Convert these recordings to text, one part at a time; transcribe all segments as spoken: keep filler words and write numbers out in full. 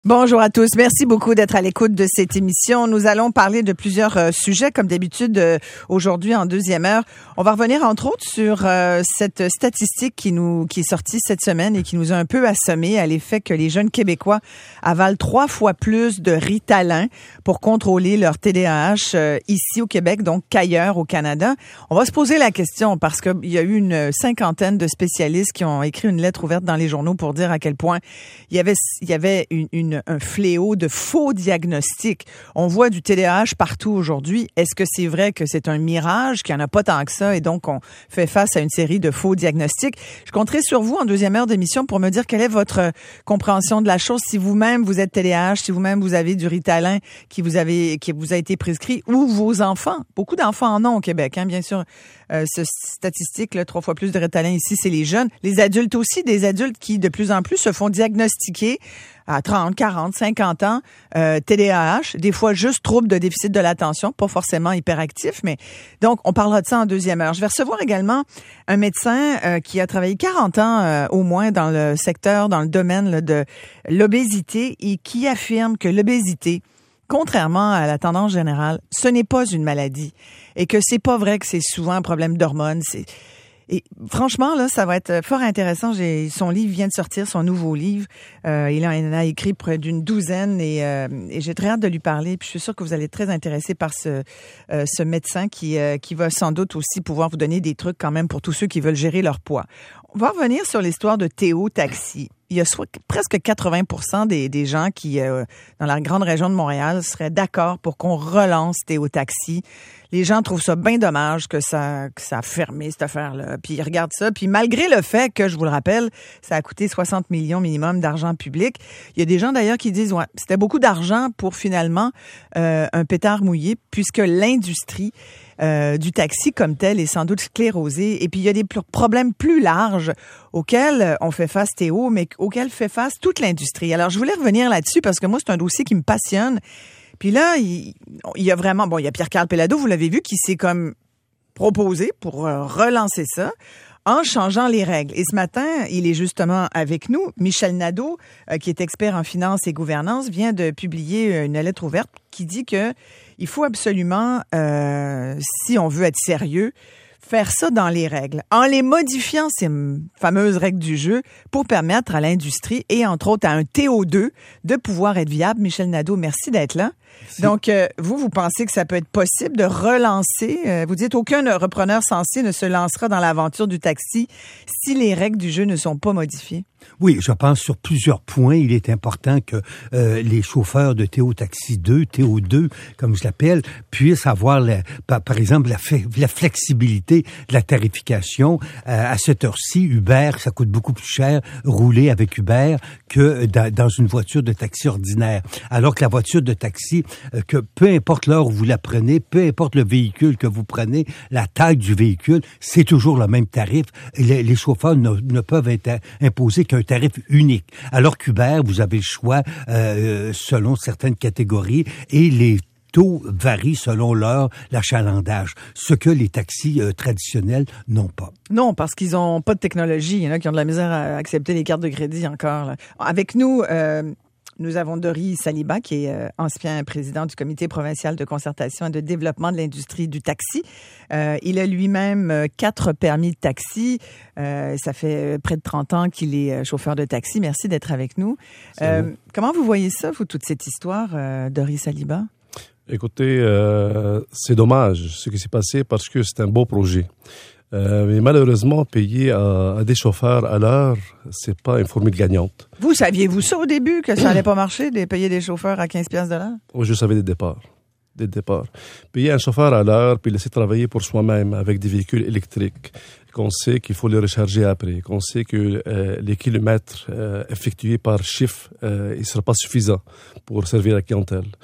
Bonjour à tous. Merci beaucoup d'être à l'écoute de cette émission. Nous allons parler de plusieurs euh, sujets, comme d'habitude, euh, aujourd'hui en deuxième heure. On va revenir, entre autres, sur euh, cette statistique qui nous qui est sortie cette semaine et qui nous a un peu assommés à l'effet que les jeunes Québécois avalent trois fois plus de Ritalin pour contrôler leur T D A H euh, ici au Québec, donc qu'ailleurs au Canada. On va se poser la question parce qu'il y a eu une cinquantaine de spécialistes qui ont écrit une lettre ouverte dans les journaux pour dire à quel point il y avait, il y avait une, une un fléau de faux diagnostics. On voit du T D A H partout aujourd'hui. Est-ce que c'est vrai que c'est un mirage, qu'il n'y en a pas tant que ça et donc on fait face à une série de faux diagnostics? Je compterai sur vous en deuxième heure d'émission pour me dire quelle est votre compréhension de la chose. Si vous-même vous êtes T D A H, si vous-même vous avez du Ritalin qui vous avez qui vous a été prescrit ou vos enfants. Beaucoup d'enfants en ont au Québec, hein, bien sûr. Euh, ce statistique, là, trois fois plus de Ritalin ici, c'est les jeunes. Les adultes aussi, des adultes qui de plus en plus se font diagnostiquer à trente, quarante, cinquante ans, euh, T D A H, des fois juste trouble de déficit de l'attention, pas forcément hyperactif, mais donc on parlera de ça en deuxième heure. Je vais recevoir également un médecin euh, qui a travaillé quarante ans euh, au moins dans le secteur, dans le domaine là, de l'obésité et qui affirme que l'obésité, contrairement à la tendance générale, ce n'est pas une maladie et que c'est pas vrai que c'est souvent un problème d'hormones. C'est... Et franchement, là, ça va être fort intéressant. J'ai, son livre vient de sortir, son nouveau livre. Euh, il en a écrit près d'une douzaine et, euh, et j'ai très hâte de lui parler. Puis je suis sûre que vous allez être très intéressés par ce, euh, ce médecin qui, euh, qui va sans doute aussi pouvoir vous donner des trucs quand même pour tous ceux qui veulent gérer leur poids. On va revenir sur l'histoire de Théo Taxi. Il y a soit, presque quatre-vingts pour cent des, des gens qui, euh, dans la grande région de Montréal, seraient d'accord pour qu'on relance Théo Taxi. Les gens trouvent ça bien dommage que ça, que ça a fermé, cette affaire-là. Puis ils regardent ça. Puis malgré le fait que, je vous le rappelle, ça a coûté soixante millions minimum d'argent public, il y a des gens d'ailleurs qui disent, ouais, c'était beaucoup d'argent pour finalement euh, un pétard mouillé, puisque l'industrie Euh, du taxi comme tel est sans doute sclérosé. Et puis, il y a des pl- problèmes plus larges auxquels on fait face, Théo, mais auxquels fait face toute l'industrie. Alors, je voulais revenir là-dessus parce que moi, c'est un dossier qui me passionne. Puis là, il, il y a vraiment... Bon, il y a Pierre-Carl Péladeau, vous l'avez vu, qui s'est comme proposé pour euh, relancer ça en changeant les règles. Et ce matin, il est justement avec nous. Michel Nadeau, euh, qui est expert en finance et gouvernance, vient de publier une lettre ouverte qui dit que il faut absolument, euh, si on veut être sérieux, faire ça dans les règles, en les modifiant, ces fameuses règles du jeu, pour permettre à l'industrie et entre autres à un T O deux de pouvoir être viable. Michel Nadeau, merci d'être là. Merci. Donc, euh, vous, vous pensez que ça peut être possible de relancer, euh, vous dites aucun repreneur sensé ne se lancera dans l'aventure du taxi si les règles du jeu ne sont pas modifiées? Oui, je pense sur plusieurs points, il est important que euh, les chauffeurs de Théo Taxi deux, T O deux, comme je l'appelle, puissent avoir, la, par, par exemple, la, la flexibilité de la tarification. Euh, à cette heure-ci, Uber, ça coûte beaucoup plus cher rouler avec Uber que dans, dans une voiture de taxi ordinaire. Alors que la voiture de taxi, euh, que peu importe l'heure où vous la prenez, peu importe le véhicule que vous prenez, la taille du véhicule, c'est toujours le même tarif. Les, les chauffeurs ne, ne peuvent être imposer qu'un tarif unique. Alors qu'Uber, vous avez le choix euh, selon certaines catégories et les taux varient selon leur l'achalandage, ce que les taxis euh, traditionnels n'ont pas. Non, parce qu'ils ont pas de technologie. Il y en a qui ont de la misère à accepter les cartes de crédit encore. Là. Avec nous, euh, nous avons Dory Saliba, qui est euh, ancien président du Comité provincial de concertation et de développement de l'industrie du taxi. Euh, il a lui-même euh, quatre permis de taxi. Euh, ça fait près de trente ans qu'il est chauffeur de taxi. Merci d'être avec nous. Euh, comment vous voyez ça, vous, toute cette histoire, euh, Dory Saliba? Écoutez, euh, c'est dommage ce qui s'est passé parce que c'est un beau projet. Euh, mais malheureusement, payer à, à des chauffeurs à l'heure, c'est pas une formule gagnante. Vous saviez-vous ça au début, que ça allait pas marcher, de payer des chauffeurs à quinze piastres de l'heure? Oui, je savais dès le départ. Dès le départ. Payer un chauffeur à l'heure, puis laisser travailler pour soi-même avec des véhicules électriques, qu'on sait qu'il faut les recharger après, qu'on sait que euh, les kilomètres euh, effectués par chiffre, euh, il ne sera pas suffisant pour servir la clientèle.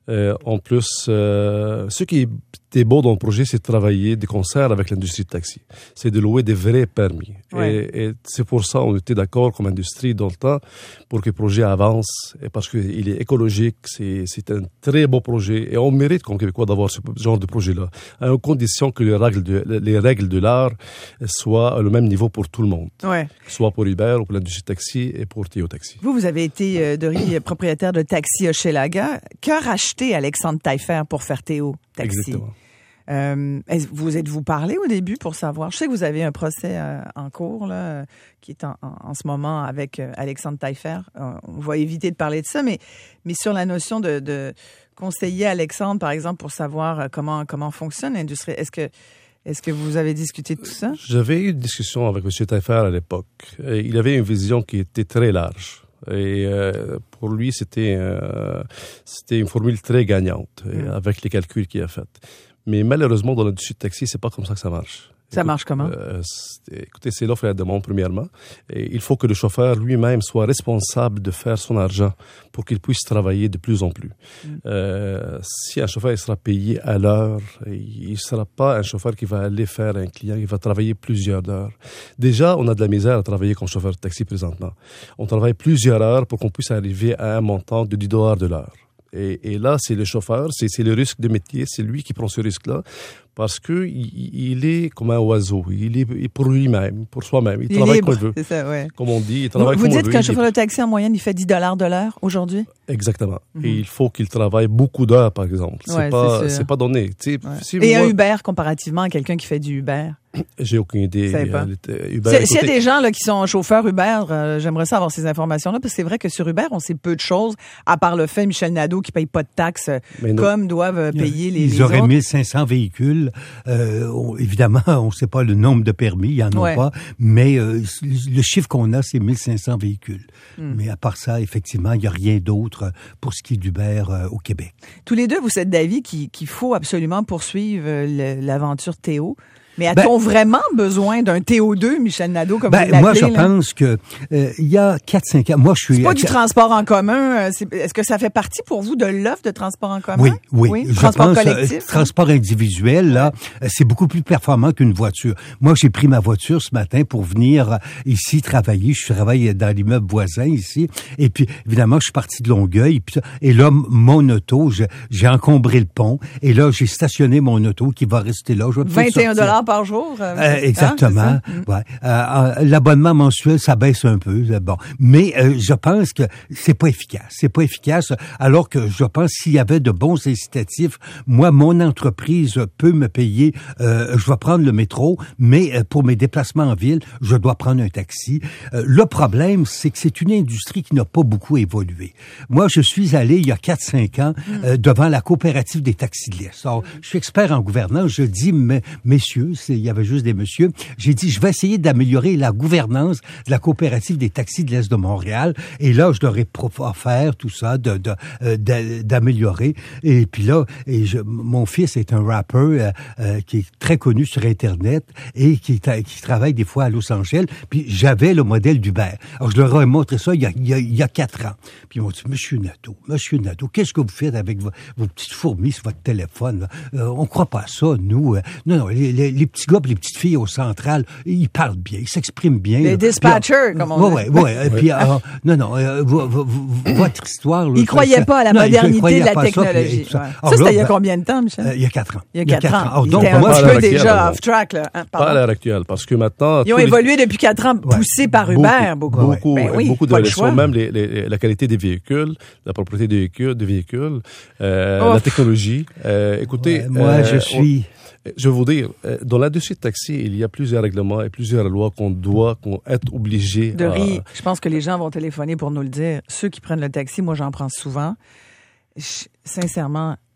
Euh, en plus, euh, ce qui était beau dans le projet, c'est de travailler de concert avec l'industrie de taxi. C'est de louer des vrais permis. Ouais. Et, et c'est pour ça qu'on était d'accord comme industrie dans le temps pour que le projet avance, et parce qu'il est écologique, c'est, c'est un très beau projet, et on mérite comme Québécois d'avoir ce genre de projet-là, à condition que les règles de, les règles de l'art soient à le même niveau pour tout le monde, Ouais. soit pour Uber ou pour l'industrie de taxi et pour Théo Taxi. Vous, vous avez été, euh, Dory, propriétaire de Taxi Hochelaga. Qu'a racheté Alexandre Taillefer pour faire Théo Taxi? Exactement. Euh, est-ce- vous êtes-vous parlé au début pour savoir? Je sais que vous avez un procès euh, en cours là, euh, qui est en, en, en ce moment avec euh, Alexandre Taillefer. Euh, on va éviter de parler de ça, mais, mais sur la notion de, de conseiller Alexandre, par exemple, pour savoir euh, comment, comment fonctionne l'industrie, est-ce que, est-ce que vous avez discuté de tout ça? J'avais eu une discussion avec M. Taillefer à l'époque. Et il avait une vision qui était très large. Et euh, pour lui, c'était euh, c'était une formule très gagnante Mm. avec les calculs qu'il a faits. Mais malheureusement, dans l'industrie de taxi, c'est pas comme ça que ça marche. Ça Écoute, marche comment? euh, c'est- écoutez, c'est l'offre et la demande, premièrement. Et il faut que le chauffeur lui-même soit responsable de faire son argent pour qu'il puisse travailler de plus en plus. Mm. Euh, si un chauffeur il sera payé à l'heure, il ne sera pas un chauffeur qui va aller faire un client, il va travailler plusieurs heures. Déjà, on a de la misère à travailler comme chauffeur de taxi présentement. On travaille plusieurs heures pour qu'on puisse arriver à un montant de dix dollars de l'heure. Et, et là, c'est le chauffeur, c'est, c'est le risque de métier, c'est lui qui prend ce risque-là, parce que il, il est comme un oiseau, il est, il est pour lui-même, pour soi-même, il, Il est travaille libre, comme il veut. c'est ça, ouais. Comme on dit, il Vous, travaille vous comme on dites veut. qu'un il est chauffeur de libre. taxi, en moyenne, il fait dix dollars de l'heure aujourd'hui? Exactement. Mhm. Et il faut qu'il travaille beaucoup d'heures, par exemple. C'est Ouais, pas, c'est sûr. c'est pas donné. Tu sais, Ouais. si Et moi, un Uber comparativement à quelqu'un qui fait du Uber? j'ai aucune idée. Vous savez pas. Elle était- Uber, S'il s'il y a écoutez, des gens là, qui sont chauffeurs Uber, euh, j'aimerais ça avoir ces informations-là, parce que c'est vrai que sur Uber, on sait peu de choses, à part le fait, Michel Nadeau, qui paye pas de taxes, euh, Mais non. comme doivent euh, payer les, Ils les auraient autres. mille cinq cents véhicules. Euh, on- évidemment, on ne sait pas le nombre de permis, il n'y en a Ouais. pas, mais euh, le chiffre qu'on a, c'est mille cinq cents véhicules. Hmm. Mais à part ça, effectivement, il n'y a rien d'autre pour ce qui est d'Uber euh, au Québec. Tous les deux, vous êtes d'avis qu'il qu'il faut absolument poursuivre euh, le- l'aventure Théo. Mais Ben- a-t-on vraiment besoin d'un Théo deux, Michel Nadeau, comme Ben, vous l'appelez? moi, je là? pense que euh, il y a quatre cinq ans, moi, je suis... C'est pas du transport en commun. euh, c'est- Est-ce que ça fait partie pour vous de l'offre de transport en commun? Oui, oui. Je Transport pense, euh, collectif. hein? transport individuel, là, euh, c'est beaucoup plus performant qu'une voiture. Moi, j'ai pris ma voiture ce matin pour venir euh, ici travailler. Je travaille dans l'immeuble voisin ici. Et puis, évidemment, je suis parti de Longueuil. Puis, et là, m- mon auto, je- j'ai encombré le pont. Et là, j'ai stationné mon auto qui va rester là. Je vais peut-être vingt et un sortir. dollars par jour. euh, Euh, exactement. hein, c'est ça? Mm. Ouais. Euh, euh, l'abonnement mensuel, ça baisse un peu. euh, Bon, mais euh, je pense que c'est pas efficace. C'est pas efficace. Alors que je pense s'il y avait de bons incitatifs, moi, mon entreprise peut me payer. Euh, je vais prendre le métro, mais euh, pour mes déplacements en ville, je dois prendre un taxi. Euh, le problème, c'est que c'est une industrie qui n'a pas beaucoup évolué. Moi, je suis allé il y a quatre cinq ans euh, devant la coopérative des taxis de l'Est. Alors, je suis expert en gouvernance. Je dis, mais, messieurs, c'est- il y avait juste des monsieur, j'ai dit, je vais essayer d'améliorer la gouvernance de la coopérative des taxis de l'Est de Montréal. Et là, je leur ai pro- offert tout ça, de, de, euh, d'a- d'améliorer. Et puis là, et je, mon fils est un rappeur euh, euh, qui est très connu sur Internet et qui, ta- qui travaille des fois à Los Angeles. Puis j'avais le modèle d'Uber. Alors, je leur ai montré ça il y a, il y a, il y a quatre ans. Puis ils m'ont dit, Monsieur Nadeau, Monsieur Nadeau, qu'est-ce que vous faites avec vos, vos petites fourmis sur votre téléphone? Là? Euh, on croit pas à ça, nous. Euh, non, non, les, les, les petits gars et les petites filles au central, ils parlent bien, ils s'expriment bien. Les là. dispatchers, Puis, comme on ouais, dit. Ouais, ouais. Et puis, euh, non, non, euh, vo- vo- vo- votre histoire... Là, Ils croyaient pas à la non, ils modernité croyaient de la pas à ça, puis, technologie. et tout ça. Ouais. Alors Ça, c'était là, il y a ben, combien de temps, Michel? euh, il y a quatre ans. Il y a quatre ans. Alors, Ils donc, étaient un moi, pas à petit peu l'heure déjà actuelle, off-track. Là. Hein, pas à pardon. l'heure actuelle, parce que maintenant... Ils ont tous les- évolué depuis quatre ans, poussés par Uber, beaucoup. Beaucoup, Ben oui, beaucoup pas le d'évolution, choix. même les, les, la qualité des véhicules, la propriété des véhicules, des véhicules euh, Ouf. la technologie. Euh, écoutez, Ouais, moi, euh, je suis... on- je vais vous dire, euh, dans l'industrie de taxi, il y a plusieurs règlements et plusieurs lois qu'on doit, qu'on est obligé De à... riz, je pense que les gens vont téléphoner pour nous le dire. Ceux qui prennent le taxi, moi, j'en prends souvent. Je- sincèrement,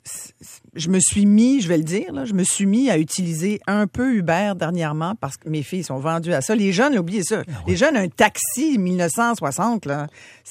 je me suis mis, je vais le dire, là, je me suis mis à utiliser un peu Uber dernièrement parce que mes filles sont vendues à ça. Les jeunes, oubliez ça. Ah oui. Les jeunes, un taxi mille neuf cent soixante, là,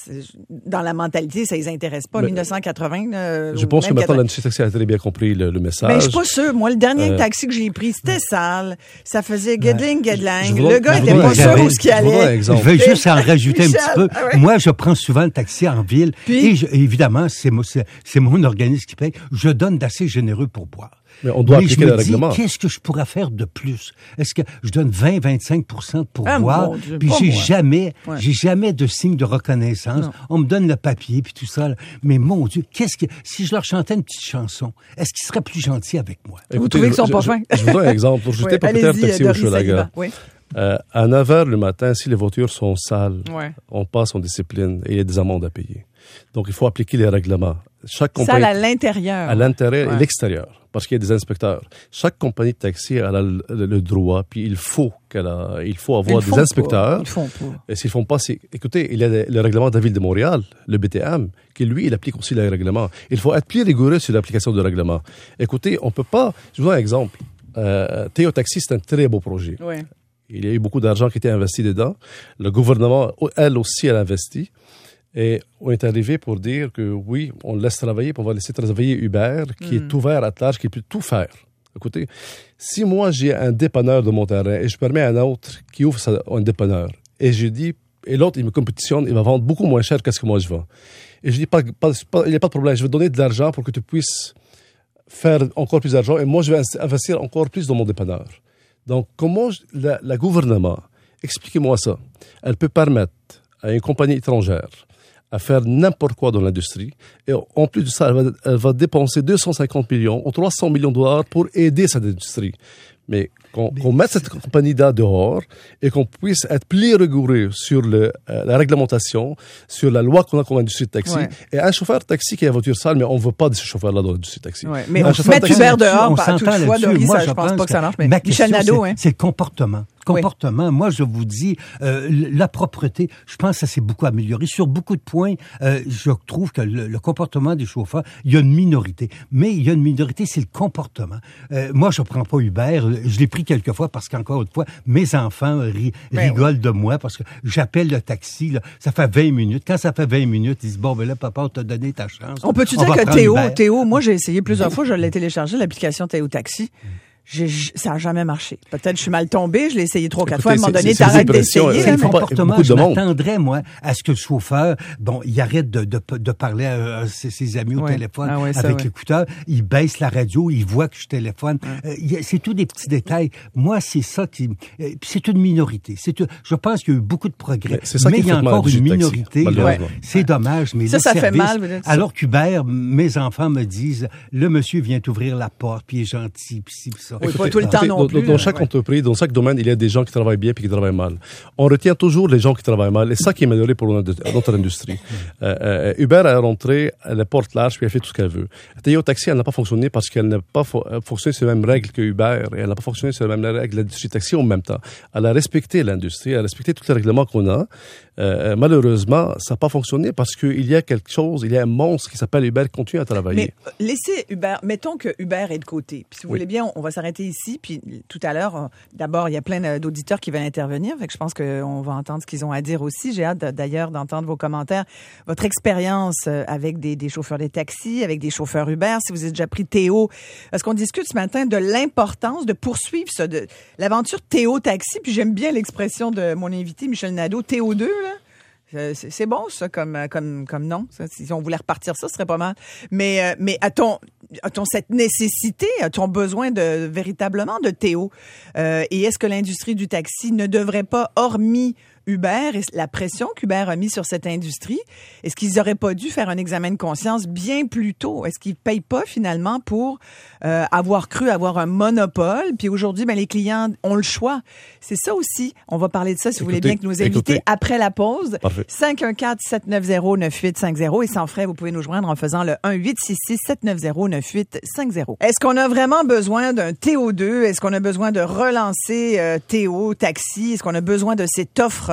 dans la mentalité, ça les intéresse pas. Mais mille neuf cent quatre-vingts. Euh, je pense que maintenant, l'industrie taxi a très bien compris le, le message. Ben, je suis pas sûre. Moi, le dernier euh... taxi que j'ai pris, c'était sale. Ça faisait guedling, guedling. Le gars était pas sûr où ce qu'il allait. Je vais juste en rajouter un petit peu. Ah ouais. Moi, je prends souvent le taxi en ville. Puis, et je, évidemment, c'est, c'est, c'est mon organisme qui paye. Je donne d'assez généreux pour boire. Mais on doit Mais appliquer je me le dis, règlement. Qu'est-ce que je pourrais faire de plus? Est-ce que je donne vingt à vingt-cinq pour cent pour ah, boire? Puis j'ai moi. jamais, ouais. j'ai jamais de signe de reconnaissance. Non. On me donne le papier puis tout ça. Là. Mais mon Dieu, qu'est-ce que, si je leur chantais une petite chanson, est-ce qu'ils seraient plus gentils avec moi? Écoutez, vous trouvez qu'ils sont pas fins? Je, je, je vous donne un exemple. Je n'étais pas peut-être taxi au Hochelaga. Oui. Euh, à neuf heures le matin, si les voitures sont sales, ouais. on passe en discipline et il y a des amendes à payer. Donc, il faut appliquer les règlements. Chaque compagnie, Sale à l'intérieur. À l'intérieur ouais. et l'extérieur, parce qu'il y a des inspecteurs. Chaque compagnie de taxi a le, le, le droit, puis il faut qu'elle a, il faut avoir des inspecteurs. Ils font pas. Et s'ils font pas, c'est, écoutez, il y a le, le règlement de la ville de Montréal, le B T M, qui lui, il applique aussi les règlements. Il faut être plus rigoureux sur l'application du règlement. Écoutez, on peut pas, je vous donne un exemple. Euh, Théo Taxi, c'est un très beau projet. Ouais. Il y a eu beaucoup d'argent qui a été investi dedans. Le gouvernement, elle aussi, elle a investi. Et on est arrivé pour dire que oui, on le laisse travailler, puis on va laisser travailler Uber, qui mm. est ouvert à tâche, qui peut tout faire. Écoutez, si moi j'ai un dépanneur de mon terrain et je permets à un autre qui ouvre sa, un dépanneur, et je dis, et l'autre il me compétitionne, il va vendre beaucoup moins cher que ce que moi je vends. Et je dis, pas, pas, pas, il n'y a pas de problème, je vais te donner de l'argent pour que tu puisses faire encore plus d'argent, et moi je vais investir encore plus dans mon dépanneur. Donc, comment je, la, la gouvernement, expliquez-moi ça, elle peut permettre à une compagnie étrangère à faire n'importe quoi dans l'industrie, et en plus de ça, elle va, elle va dépenser deux cent cinquante millions ou trois cents millions de dollars pour aider cette industrie. Mais qu'on, qu'on mette cette compagnie-là dehors et qu'on puisse être plus rigoureux sur le, euh, la réglementation, sur la loi qu'on a comme industrie de taxi. Ouais. Et un chauffeur de taxi qui a la voiture sale, mais on ne veut pas de ce chauffeur-là dans l'industrie de taxi. Ouais. Mais on mettre Uber dehors, pas toutefois, Doris, moi, je ne pense pas que ça marche. Mais Michel Nadeau, hein. C'est le comportement. Comportement. Oui. Moi, je vous dis, euh, la propreté, je pense que ça s'est beaucoup amélioré. Sur beaucoup de points, euh, je trouve que le, le comportement des chauffeurs, il y a une minorité. Mais il y a une minorité, c'est le comportement. Euh, moi, je prends pas Uber. Je l'ai pris quelques fois parce qu'encore une fois, mes enfants ri, ben rigolent oui. de moi parce que j'appelle le taxi, là, ça fait vingt minutes. Quand ça fait vingt minutes, ils disent, bon, ben là, papa, on t'a donné ta chance. On peut-tu dire que Théo, Théo, moi, j'ai essayé plusieurs fois, je l'ai téléchargé, l'application Théo Taxi. J'ai, ça n'a jamais marché. Peut-être que je suis mal tombé, je l'ai essayé trois, quatre fois. À un moment donné, t'arrêtes d'essayer. C'est le comportement. Je m'attendrais, moi, à ce que le chauffeur, bon, il arrête de, de, de parler à, à ses, ses amis au ouais. téléphone ah ouais, avec ouais. l'écouteur. Il baisse la radio, il voit que je téléphone. Ouais. Euh, c'est tous des petits détails. Moi, c'est ça qui... Euh, c'est une minorité. C'est, je pense qu'il y a eu beaucoup de progrès. Mais, c'est ça mais il y a encore une minorité. Taxi, là, c'est dommage. Mais ça, ça services, fait mal. Vous dites ça. Alors qu'Uber, mes enfants me disent, le monsieur vient t'ouvrir la porte, puis il est gentil, puis ci, puis ça. Oui, pas tout le temps non. Dans, plus, dans chaque ouais. entreprise, dans chaque domaine, il y a des gens qui travaillent bien et qui travaillent mal. On retient toujours les gens qui travaillent mal. Et c'est ça qui est amélioré pour notre industrie. euh, euh, Uber est rentré, elle porte large puis elle fait tout ce qu'elle veut. Théo Taxi, elle n'a pas fonctionné parce qu'elle n'a pas fo- fonctionné sur les mêmes règles que Uber et elle n'a pas fonctionné sur les mêmes règles de l'industrie taxi en même temps. Elle a respecté l'industrie, elle a respecté tous les règlements qu'on a. Euh, malheureusement, ça n'a pas fonctionné parce qu'il y a quelque chose, il y a un monstre qui s'appelle Uber qui continue à travailler. Mais laissez Uber, mettons que Uber est de côté. Puis si vous oui. voulez bien, on, on va s'arrêter ici. Puis tout à l'heure, d'abord, il y a plein d'auditeurs qui veulent intervenir. Fait que je pense qu'on va entendre ce qu'ils ont à dire aussi. J'ai hâte d'ailleurs d'entendre vos commentaires, votre expérience avec des, des chauffeurs de taxi, avec des chauffeurs Uber, si vous avez déjà pris Théo. Parce qu'on discute ce matin de l'importance de poursuivre ça, de l'aventure Théo Taxi. Puis j'aime bien l'expression de mon invité, Michel Nadeau, Théo deux, là. C'est, c'est bon, ça, comme, comme, comme nom. Ça, si on voulait repartir ça, ce serait pas mal. Mais, euh, mais a-t-on, a-t-on cette nécessité, a-t-on besoin de, véritablement de Théo? Euh, et est-ce que l'industrie du taxi ne devrait pas, hormis Uber et la pression qu'Uber a mis sur cette industrie, est-ce qu'ils n'auraient pas dû faire un examen de conscience bien plus tôt? Est-ce qu'ils ne payent pas finalement pour euh, avoir cru avoir un monopole? Puis aujourd'hui, ben, les clients ont le choix. C'est ça aussi. On va parler de ça, si écoutez, vous voulez bien, que nous inviter écoutez. après la pause. Parfait. cinq un quatre, sept neuf zéro, neuf huit cinq zéro. Et sans frais, vous pouvez nous joindre en faisant le un huit six six, sept neuf zéro, neuf huit cinq zéro. Est-ce qu'on a vraiment besoin d'un Théo deux? Est-ce qu'on a besoin de relancer euh, Théo Taxi? Est-ce qu'on a besoin de cette offre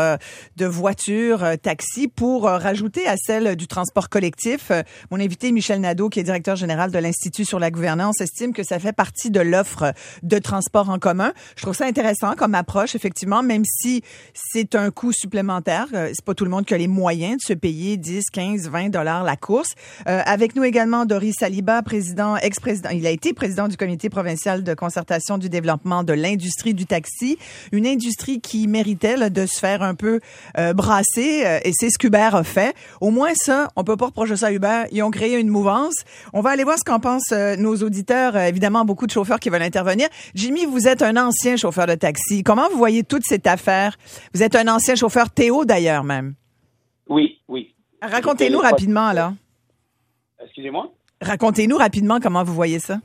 euh, de voitures, euh, taxis, pour euh, rajouter à celle du transport collectif. Euh, mon invité Michel Nadeau, qui est directeur général de l'Institut sur la gouvernance, estime que ça fait partie de l'offre de transport en commun. Je trouve ça intéressant comme approche, effectivement, même si c'est un coût supplémentaire. Euh, c'est pas tout le monde qui a les moyens de se payer dix, quinze, vingt dollars la course. Euh, avec nous également Doris Saliba, président, ex-président. Il a été président du comité provincial de concertation du développement de l'industrie du taxi. Une industrie qui méritait là, de se faire un peu euh, brasser, euh, et c'est ce qu'Uber a fait. Au moins ça, on peut pas reprocher ça à Uber. Ils ont créé une mouvance. On va aller voir ce qu'en pensent euh, nos auditeurs. Euh, évidemment, beaucoup de chauffeurs qui veulent intervenir. Jimmy, vous êtes un ancien chauffeur de taxi. Comment vous voyez toute cette affaire? Vous êtes un ancien chauffeur, Théo d'ailleurs même. Oui, oui. Racontez-nous rapidement, là. Excusez-moi? Racontez-nous rapidement comment vous voyez ça.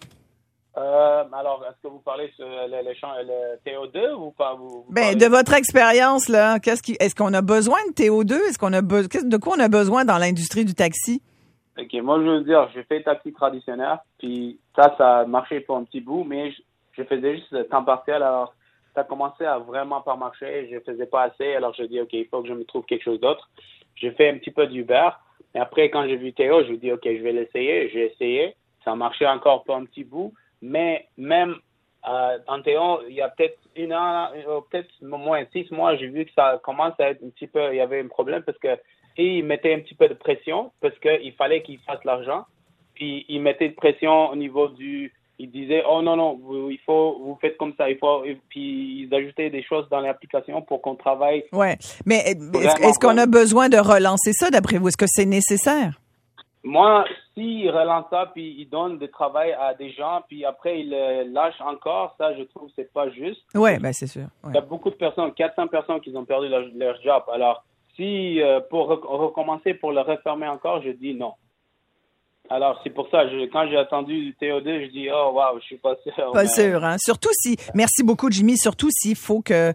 Euh, alors, est-ce que vous parlez sur le, le, le T O deux ou pas? Vous, vous ben, parlez... de votre expérience, là, qu'est-ce qui, est-ce qu'on a besoin de T O deux? Est-ce qu'on a be- de quoi on a besoin dans l'industrie du taxi? OK, moi, je veux dire, j'ai fait taxi traditionnel, puis ça, ça a marché pour un petit bout, mais je, je faisais juste le temps partiel, alors ça a commencé à vraiment pas marcher, je faisais pas assez, alors je dis, OK, il faut que je me trouve quelque chose d'autre. J'ai fait un petit peu d'Uber, et après, quand j'ai vu Théo, je me dis, OK, je vais l'essayer, j'ai essayé, ça a marché encore pour un petit bout, mais même euh, en Théo, il y a peut-être une an, peut-être moins six mois, j'ai vu que ça commence à être un petit peu, il y avait un problème parce que et il mettait un petit peu de pression parce qu'il fallait qu'il fasse l'argent. Puis il mettait de pression au niveau du... Il disait, oh non, non, vous, il faut, vous faites comme ça. Il faut, et puis ils ajoutaient des choses dans l'application pour qu'on travaille. Ouais. Mais est-ce, est-ce qu'on a besoin de relancer ça d'après vous? Est-ce que c'est nécessaire? Moi, s'il relance ça, puis il donne du travail à des gens, puis après il le lâche encore, ça, je trouve que c'est pas juste. Oui, ben c'est sûr. Ouais. Il y a beaucoup de personnes, quatre cents personnes qui ont perdu leur, leur job. Alors, si euh, pour rec- recommencer, pour le refermer encore, je dis non. Alors, c'est pour ça, je, quand j'ai attendu du T O deux, je dis, oh, wow, je suis pas sûr. Pas mais... sûr, hein. Surtout si, merci beaucoup, Jimmy, surtout s'il faut que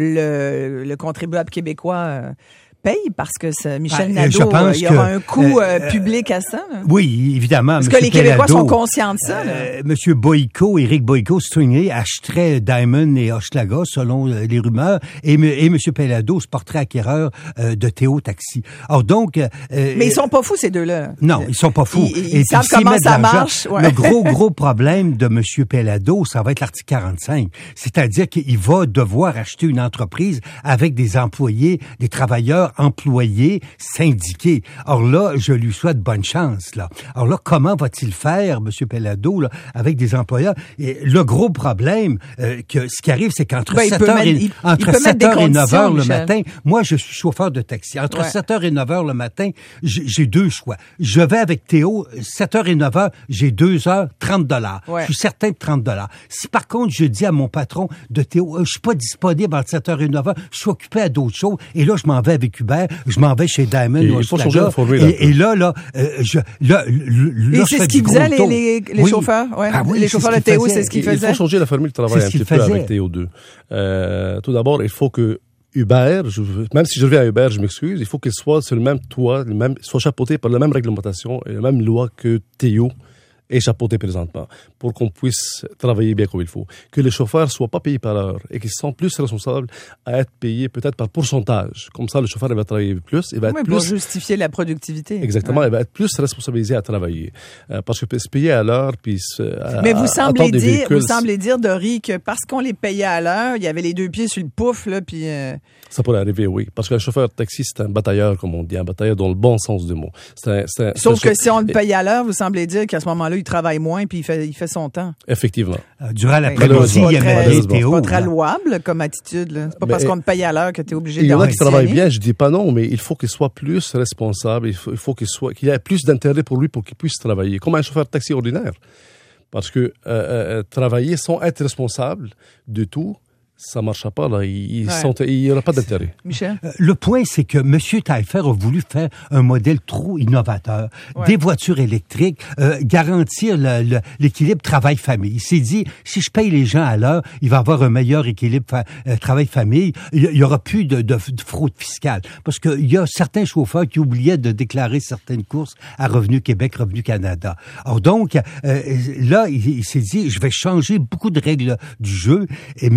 le, le contribuable québécois euh, paye, parce que ça, Michel ben, Nadeau, euh, il y aura que, un coût euh, euh, public à ça. Là. Oui, évidemment. Parce Monsieur que les Québécois Pelado, sont conscients de ça. Euh, Monsieur Boyko, Éric Boyko, Stringley, achèterait Diamond et Hochelaga, selon euh, les rumeurs, et, et Monsieur Pelado se porterait acquéreur euh, de Théo Taxi. Alors donc... Euh, Mais ils sont pas fous, ces deux-là. Non, ils sont pas fous. Ils, ils et savent comment ça marche. Ouais. Le gros, gros problème de Monsieur Pelado, ça va être l'article quarante-cinq. C'est-à-dire qu'il va devoir acheter une entreprise avec des employés, des travailleurs employés, syndiqués. Or là, je lui souhaite bonne chance, là. Alors là, comment va-t-il faire, Monsieur Pelado, là, avec des employeurs? Et le gros problème, euh, que ce qui arrive, c'est qu'entre ben, sept heures et, il, entre il sept heures et neuf heures le Michel. matin, moi, je suis chauffeur de taxi. Entre ouais. sept heures et neuf heures le matin, j'ai, j'ai deux choix. Je vais avec Théo, sept heures et neuf heures, j'ai deux heures, trente dollars. Ouais. Je suis certain de trente dollars. Si par contre, je dis à mon patron de Théo, euh, je suis pas disponible entre sept heures et neuf heures, je suis occupé à d'autres choses, et là, je m'en vais avec Uber, je m'en vais chez Diamond. Il faut changer la formule. Et, et là, là, euh, je, là, là, et c'est ce qu'ils faisaient, les, les, les oui. chauffeurs. Ouais. Ah oui, les chauffeurs de Théo, c'est ce qu'ils faisaient. Il faut changer la formule de travail un petit peu avec Théo deux. Euh, tout d'abord, il faut que Uber, je, même si je reviens à Uber, je m'excuse, il faut qu'il soit sur le même toit, le même, soit chapeauté par la même réglementation et la même loi que Théo est chapeauté présentement, pour qu'on puisse travailler bien comme il faut. Que les chauffeurs soient pas payés par heure et qu'ils sont plus responsables à être payés peut-être par pourcentage. Comme ça, le chauffeur il va travailler plus, il va être oui, plus... pour justifier la productivité. Exactement, ouais. il va être plus responsabilisé à travailler. Euh, parce que se payer à l'heure, puis... À, Mais vous semblez dire, véhicules, vous semblez dire, Dory, que parce qu'on les payait à l'heure, il y avait les deux pieds sur le pouf, là, puis... Euh... Ça pourrait arriver, oui. Parce qu'un chauffeur de taxi, c'est un batailleur, comme on dit, un batailleur dans le bon sens du mot. C'est un, c'est un, Sauf c'est que si on le paye à l'heure, vous semblez dire qu'à ce moment-là, il travaille moins, puis il fait, il fait son temps. Effectivement. Euh, durant l'après-midi, il y avait des Théo. C'est pas très louable comme attitude. Là. C'est pas mais, parce qu'on te paye à l'heure que tu es obligé de... Il y en a qui travaillent bien, je dis pas non, mais il faut qu'il soit plus responsable, il faut, il faut qu'il soit, qu'il ait plus d'intérêt pour lui pour qu'il puisse travailler, comme un chauffeur de taxi ordinaire. Parce que euh, euh, travailler sans être responsable de tout, ça marchera pas, là. Ils, ouais. sont, il y aura pas d'intérêt. Michel? Euh, le point, c'est que M. Taillefer a voulu faire un modèle trop innovateur. Ouais. Des voitures électriques, euh, garantir le, le, l'équilibre travail-famille. Il s'est dit, si je paye les gens à l'heure, il va y avoir un meilleur équilibre fa- euh, travail-famille. Il y aura plus de, de, de fraude fiscale. Parce qu'il y a certains chauffeurs qui oubliaient de déclarer certaines courses à Revenu Québec, Revenu Canada. Alors donc, euh, là, il, il s'est dit, je vais changer beaucoup de règles du jeu, mais malheureusement,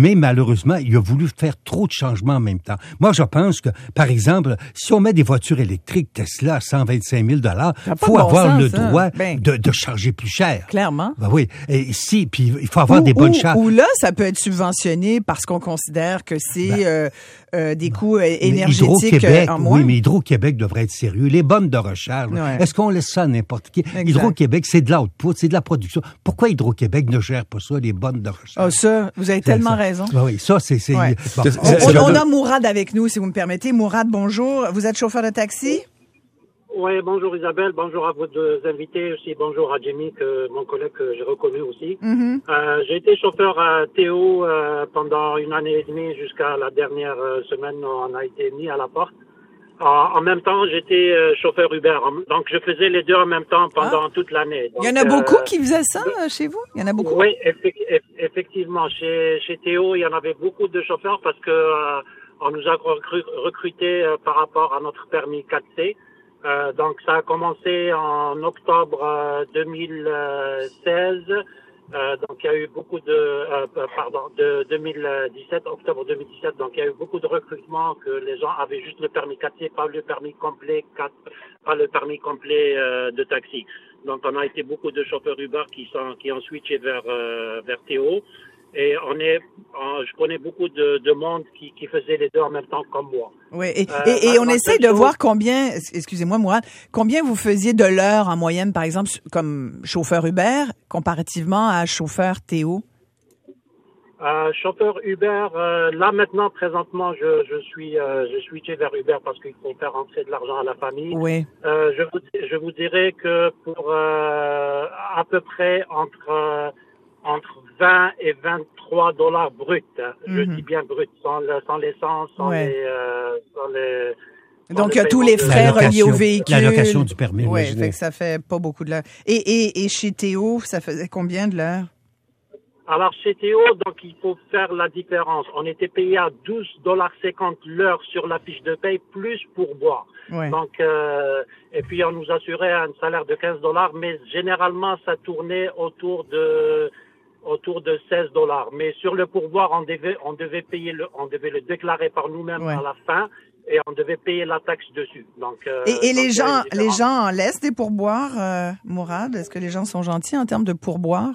malheureusement, il a voulu faire trop de changements en même temps. Moi, je pense que, par exemple, si on met des voitures électriques Tesla à cent vingt-cinq mille dollars, il faut bon avoir sens, le ça. droit ben, de, de charger plus cher. Clairement. Ben oui. Et si, puis il faut avoir ou, des bonnes ou, charges. Ou là, ça peut être subventionné parce qu'on considère que c'est Ben, euh, euh, des coûts euh, Mais énergétiques Hydro-Québec, en moins. oui, mais Hydro-Québec devrait être sérieux. Les bornes de recharge, Ouais. est-ce qu'on laisse ça à n'importe qui? Exact. Hydro-Québec, c'est de l'output, c'est de la production. Pourquoi Hydro-Québec ne gère pas ça, les bornes de recharge? Ah, ça, vous avez C'est tellement ça. raison. Ben oui, ça, c'est... c'est Ouais. bon. On, on, on a Mourad avec nous, si vous me permettez. Mourad, bonjour. Vous êtes chauffeur de taxi? Oui, bonjour Isabelle, bonjour à vos deux invités aussi, bonjour à Jimmy, que mon collègue que j'ai reconnu aussi. Mm-hmm. Euh, j'ai été chauffeur à Théo euh, pendant une année et demie jusqu'à la dernière euh, semaine où on a été mis à la porte. En, en même temps, j'étais euh, chauffeur Uber, donc je faisais les deux en même temps pendant Ah. toute l'année. Donc, Il y en a euh, beaucoup qui faisaient ça euh, chez vous? Il y en a beaucoup? Oui, effe- eff- effectivement, chez, chez Théo, il y en avait beaucoup de chauffeurs parce que euh, on nous a recru- recrutés euh, par rapport à notre permis quatre C. Euh, donc ça a commencé en octobre euh, deux mille seize. Euh, donc il y a eu beaucoup de euh, pardon de deux mille dix-sept, octobre deux mille dix-sept. Donc il y a eu beaucoup de recrutements que les gens avaient juste le permis quatre C, pas le permis complet quatre, pas le permis complet euh, de taxi. Donc on a été beaucoup de chauffeurs Uber qui sont qui ont switché vers euh, vers Théo. Et on est, on, je connais beaucoup de, de monde qui, qui faisait les deux en même temps comme moi. Oui, et, Euh, et, et on ma- essaie ma de chose- voir combien, excusez-moi Mourad, combien vous faisiez de l'heure en moyenne, par exemple, comme chauffeur Uber, comparativement à chauffeur Théo? Euh, chauffeur Uber, euh, là maintenant, présentement, je, je suis, euh, je suis switché vers Uber parce qu'il faut faire rentrer de l'argent à la famille. Oui. Euh, je vous, je vous dirais que pour euh, à peu près entre euh, entre vingt et vingt-trois dollars bruts. Hein. Je Mhm. dis bien brut, sans, le, sans l'essence, sans Ouais. les, euh, sans les. sans Donc, il les y a tous paiements les de- frais La reliés au location- véhicule. la location du permis, Oui, imaginez. fait que ça fait pas beaucoup de l'heure. Et, et, et chez Théo, ça faisait combien de l'heure? Alors, chez Théo, donc, il faut faire la différence. On était payé à douze dollars cinquante l'heure sur la fiche de paye, plus pourboire. Ouais. Donc, euh, et puis, on nous assurait un salaire de quinze dollars, mais généralement, ça tournait autour de, autour de seize dollars. Mais sur le pourboire, on devait, on devait payer le, on devait le déclarer par nous-mêmes Ouais. à la fin, et on devait payer la taxe dessus. Donc, euh, Et, et donc, les il y a gens, une les différence. gens en laissent des pourboires, euh, Mourad? Est-ce que les gens sont gentils en termes de pourboires?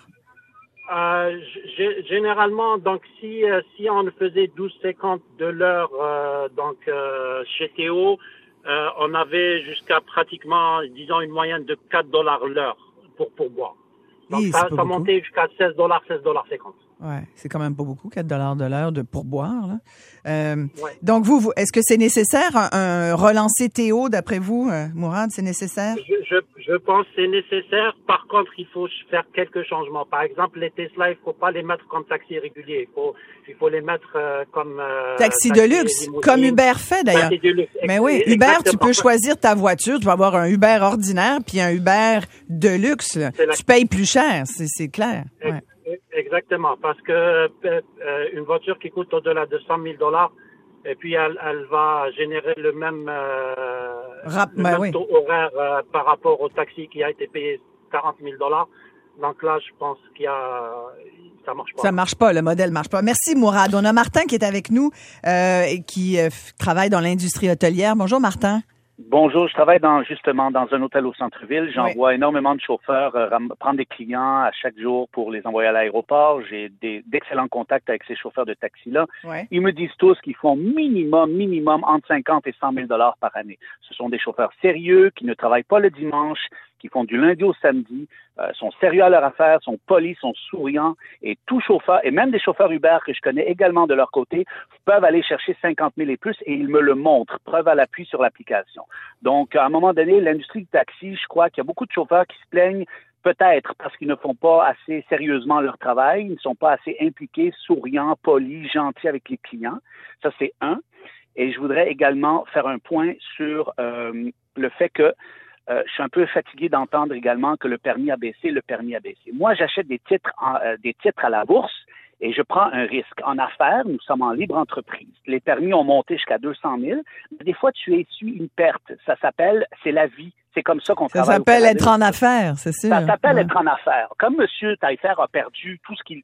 Euh, g- généralement, donc si euh, si on faisait douze cinquante de l'heure, euh, donc euh, chez Théo, euh, on avait jusqu'à pratiquement, disons, une moyenne de quatre dollars l'heure pour pourboire. Donc Oui, ça, c'est pas ça beaucoup. montait jusqu'à seize dollars, seize dollars cinquante. Ouais, c'est quand même pas beaucoup, quatre dollars de l'heure de pourboire, là. Euh, Ouais. Donc, vous, vous est-ce que c'est nécessaire, un, un relancer Théo, d'après vous, euh, Mourad, c'est nécessaire? Je, je, je pense que c'est nécessaire. Par contre, il faut faire quelques changements. Par exemple, les Tesla, il faut pas les mettre comme taxi régulier. Il faut, il faut les mettre euh, comme euh, Taxi de luxe, limousine. comme Uber fait, d'ailleurs. Taxi de luxe. Mais oui, Ex- Uber, tu exactement. peux choisir ta voiture. Tu vas avoir un Uber ordinaire puis un Uber de luxe. là. C'est la- Tu payes plus cher, c'est, c'est clair. Ex- Ouais. Exactement, parce que euh, euh, une voiture qui coûte au-delà de cent mille dollars, et puis elle, elle va générer le même, euh, Rap- le ben même oui. taux horaire euh, par rapport au taxi qui a été payé quarante mille dollars. Donc là, je pense qu'il y a, ça marche pas. Ça marche pas, le modèle marche pas. Merci, Mourad. On a Martin qui est avec nous, euh, et qui euh, f- travaille dans l'industrie hôtelière. Bonjour, Martin. Bonjour, je travaille dans, justement dans un hôtel au centre-ville. J'envoie Oui. énormément de chauffeurs euh, ram- prendre des clients à chaque jour pour les envoyer à l'aéroport. J'ai des, d'excellents contacts avec ces chauffeurs de taxi-là. Ouais. Ils me disent tous qu'ils font minimum, minimum entre cinquante et cent mille dollars par année. Ce sont des chauffeurs sérieux qui ne travaillent pas le dimanche, qui font du lundi au samedi, euh, sont sérieux à leur affaire, sont polis, sont souriants. Et tout chauffeur, et même des chauffeurs Uber que je connais également de leur côté, peuvent aller chercher cinquante mille et plus et ils me le montrent, preuve à l'appui sur l'application. Donc, à un moment donné, l'industrie du taxi, je crois qu'il y a beaucoup de chauffeurs qui se plaignent peut-être parce qu'ils ne font pas assez sérieusement leur travail, ils ne sont pas assez impliqués, souriants, polis, gentils avec les clients. Ça, c'est un. Et je voudrais également faire un point sur euh, le fait que Euh, je suis un peu fatigué d'entendre également que le permis a baissé, le permis a baissé. Moi, j'achète des titres, en, euh, des titres à la bourse et je prends un risque. En affaires, nous sommes en libre entreprise. Les permis ont monté jusqu'à deux cent mille. Des fois, tu essuies une perte. Ça s'appelle, c'est la vie. C'est comme ça qu'on Ça travaille. s'appelle au être Canada. en affaires, c'est sûr. Ça s'appelle Ouais. être en affaires. Comme M. Taillefer a perdu tout ce qu'il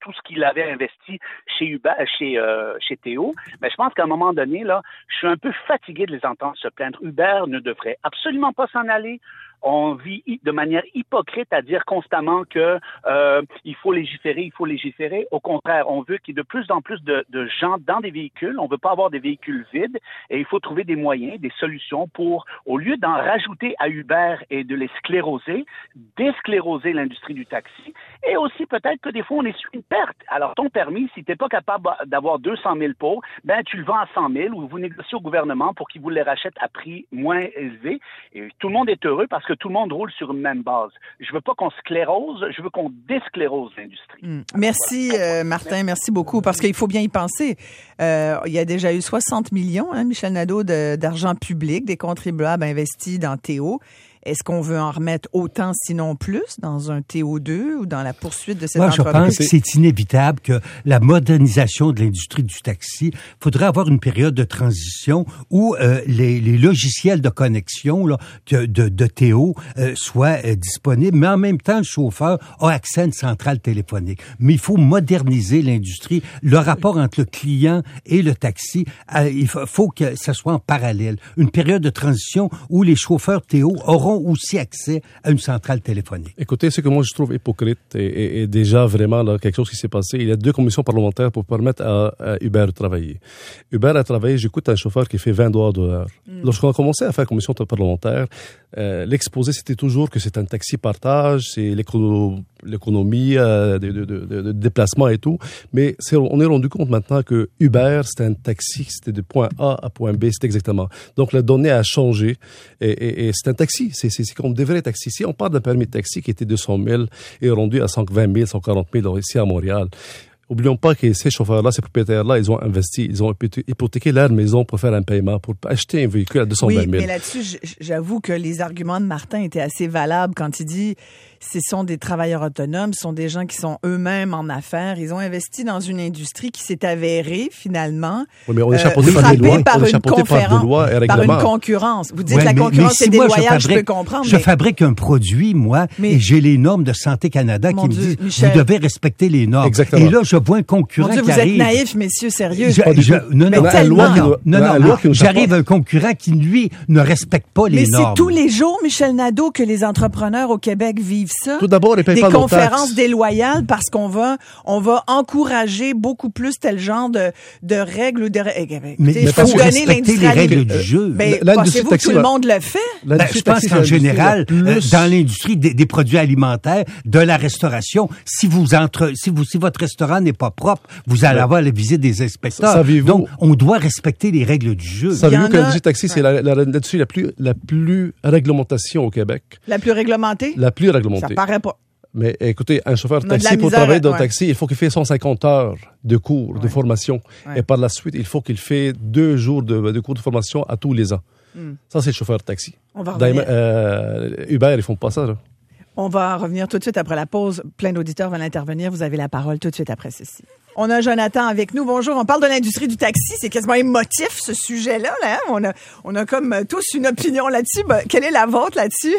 tout ce qu'il avait investi chez Uber, chez, euh, chez Théo. Mais je pense qu'à un moment donné, là, je suis un peu fatigué de les entendre se plaindre. Uber ne devrait absolument pas s'en aller. On vit de manière hypocrite à dire constamment que euh, il faut légiférer, il faut légiférer. Au contraire, on veut qu'il y ait de plus en plus de, de gens dans des véhicules. On veut pas avoir des véhicules vides et il faut trouver des moyens, des solutions pour, au lieu d'en rajouter à Uber et de les scléroser, déscléroser l'industrie du taxi. Et aussi peut-être que des fois on essuie une perte. Alors ton permis, si t'es pas capable d'avoir deux cent mille pour, ben tu le vends à cent mille ou vous négociez au gouvernement pour qu'il vous les rachète à prix moins élevé. Et tout le monde est heureux parce que tout le monde roule sur une même base. Je veux pas qu'on sclérose, je veux qu'on désclérose l'industrie. Mmh. Merci, voilà. euh, Martin, merci beaucoup, parce qu'il faut bien y penser. Euh, il y a déjà eu soixante millions, hein, Michel Nadeau, de, d'argent public, des contribuables investis dans Théo. Est-ce qu'on veut en remettre autant, sinon plus, dans un T O deux ou dans la poursuite de cette Moi, entreprise? je pense que c'est inévitable que la modernisation de l'industrie du taxi, il faudrait avoir une période de transition où euh, les, les logiciels de connexion là, de, de, de Théo euh, soient euh, disponibles, mais en même temps, le chauffeur a accès à une centrale téléphonique. Mais il faut moderniser l'industrie. Le rapport entre le client et le taxi, euh, il faut que ça soit en parallèle. Une période de transition où les chauffeurs Théo auront aussi accès à une centrale téléphonique. Écoutez, ce que moi je trouve hypocrite et, et, et déjà vraiment là, quelque chose qui s'est passé, il y a deux commissions parlementaires pour permettre à, à Uber de travailler. Uber a travaillé, j'écoute un chauffeur qui fait vingt dollars de l'heure. Mm. Lorsqu'on a commencé à faire commission parlementaire, euh, l'exposé c'était toujours que c'est un taxi partage, c'est l'écono, l'économie euh, de, de, de, de déplacement et tout, mais c'est, on est rendu compte maintenant que Uber c'était un taxi, c'était de point A à point B, c'est exactement. Donc la donnée a changé et, et, et c'est un taxi. C'est, c'est, c'est comme des vrais taxis. Si on parle d'un permis de taxi qui était deux cent mille et rendu à cent vingt mille, cent quarante mille ici à Montréal, oublions pas que ces chauffeurs-là, ces propriétaires-là, ils ont investi, ils ont hypothéqué leur maison pour faire un paiement, pour acheter un véhicule à deux cent vingt mille. Oui, mais là-dessus, j'avoue que les arguments de Martin étaient assez valables quand il dit ce sont des travailleurs autonomes, ce sont des gens qui sont eux-mêmes en affaires. Ils ont investi dans une industrie qui s'est avérée, finalement, oui, mais on est chapeauté euh, par des lois, par, on est une chapeauté par des lois et règlements. Par une concurrence. Vous dites ouais, la mais, concurrence mais est si déloyale, je, fabrique, je peux comprendre. Je mais... fabrique un produit, moi, mais... et j'ai les normes de Santé Canada Mon qui Dieu, me disent, Michel... vous devez respecter les normes. Exactement. Et là, je vois un concurrent Mon Dieu, qui vous arrive. êtes naïfs, messieurs, sérieux. Je, je, non, non, mais loi qui, non, non, non, non, non j'arrive à un concurrent qui, lui, ne respecte pas les mais normes. Mais c'est tous les jours, Michel Nadeau, que les entrepreneurs au Québec vivent ça. Tout d'abord, ils payent des pas conférences déloyales parce qu'on va, on va encourager beaucoup plus tel genre de, de règles ou de règles. Mais il faut respecter les règles du jeu. Mais pensez-vous que tout le monde le fait? Ben, je pense qu'en général, euh, dans l'industrie des, des produits alimentaires, de la restauration, si vous entre, si vous, si votre restaurant n'est pas propre, vous allez ouais. avoir la visite des inspecteurs. Savez-vous, donc, on doit respecter les règles du jeu. Savez-vous que a... l'industrie taxi, c'est la, la, l'industrie la plus, la plus réglementation au Québec? La plus réglementée? La plus réglementée. Ça paraît pas. Mais écoutez, un chauffeur de taxi, pour travailler dans le ouais. taxi, il faut qu'il fasse cent cinquante heures de cours, ouais. de formation. Ouais. Et par la suite, il faut qu'il fasse deux jours de, de cours de formation à tous les ans. Mm. Ça, c'est le chauffeur de taxi. On va revenir. Euh, Uber, ils font pas ça, là. On va revenir tout de suite après la pause. Plein d'auditeurs veulent intervenir. Vous avez la parole tout de suite après ceci. On a Jonathan avec nous. Bonjour. On parle de l'industrie du taxi. C'est quasiment émotif, ce sujet-là. Là. On a, on a comme tous une opinion là-dessus. Ben, quelle est la vôtre là-dessus?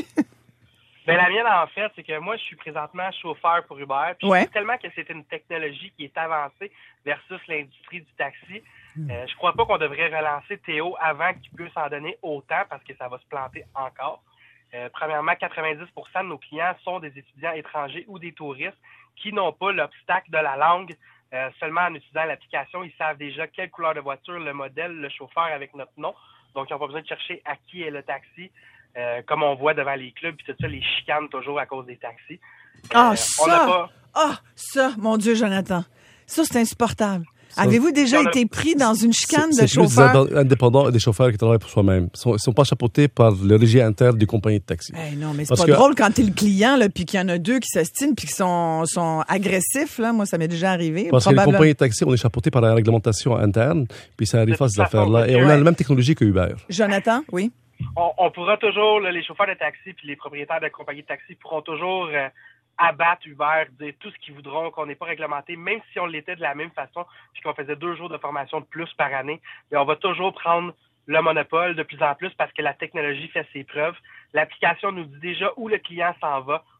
Ben la mienne, en fait, c'est que moi, je suis présentement chauffeur pour Uber. Puis ouais. Je trouve tellement que c'est une technologie qui est avancée versus l'industrie du taxi. Mmh. Euh, je crois pas qu'on devrait relancer Théo avant qu'il puisse en donner autant parce que ça va se planter encore. Euh, premièrement, quatre-vingt-dix pour cent de nos clients sont des étudiants étrangers ou des touristes qui n'ont pas l'obstacle de la langue. Euh, seulement en utilisant l'application, ils savent déjà quelle couleur de voiture, le modèle, le chauffeur avec notre nom. Donc, ils n'ont pas besoin de chercher à qui est le taxi. Euh, comme on voit devant les clubs, puis tout ça, les chicanes toujours à cause des taxis. Ah, euh, ça! Pas... Ah, ça, mon Dieu, Jonathan. Ça, c'est insupportable. Ça, Avez-vous déjà a... été pris dans une chicane c'est, de chauffeurs? C'est plus indépendants des chauffeurs qui travaillent pour soi-même. Ils ne sont, sont pas chapeautés par le régime interne des compagnies de taxi. Hey, non, mais c'est Parce pas que... drôle quand t'es le client, là, puis qu'il y en a deux qui s'ostinent, puis qui sont, sont agressifs. Là. Moi, ça m'est déjà arrivé. Parce probablement... que les compagnies de taxi, on est chapeautés par la réglementation interne, puis ça arrive à ces affaires-là. Et on a la même technologie que Uber. Jonathan, oui? On, on pourra toujours, là, les chauffeurs de taxi puis les propriétaires de compagnies de taxi pourront toujours euh, abattre Uber, dire tout ce qu'ils voudront, qu'on n'est pas réglementé, même si on l'était de la même façon puis qu'on faisait deux jours de formation de plus par année. Mais on va toujours prendre le monopole de plus en plus parce que la technologie fait ses preuves. L'application nous dit déjà où le client s'en va.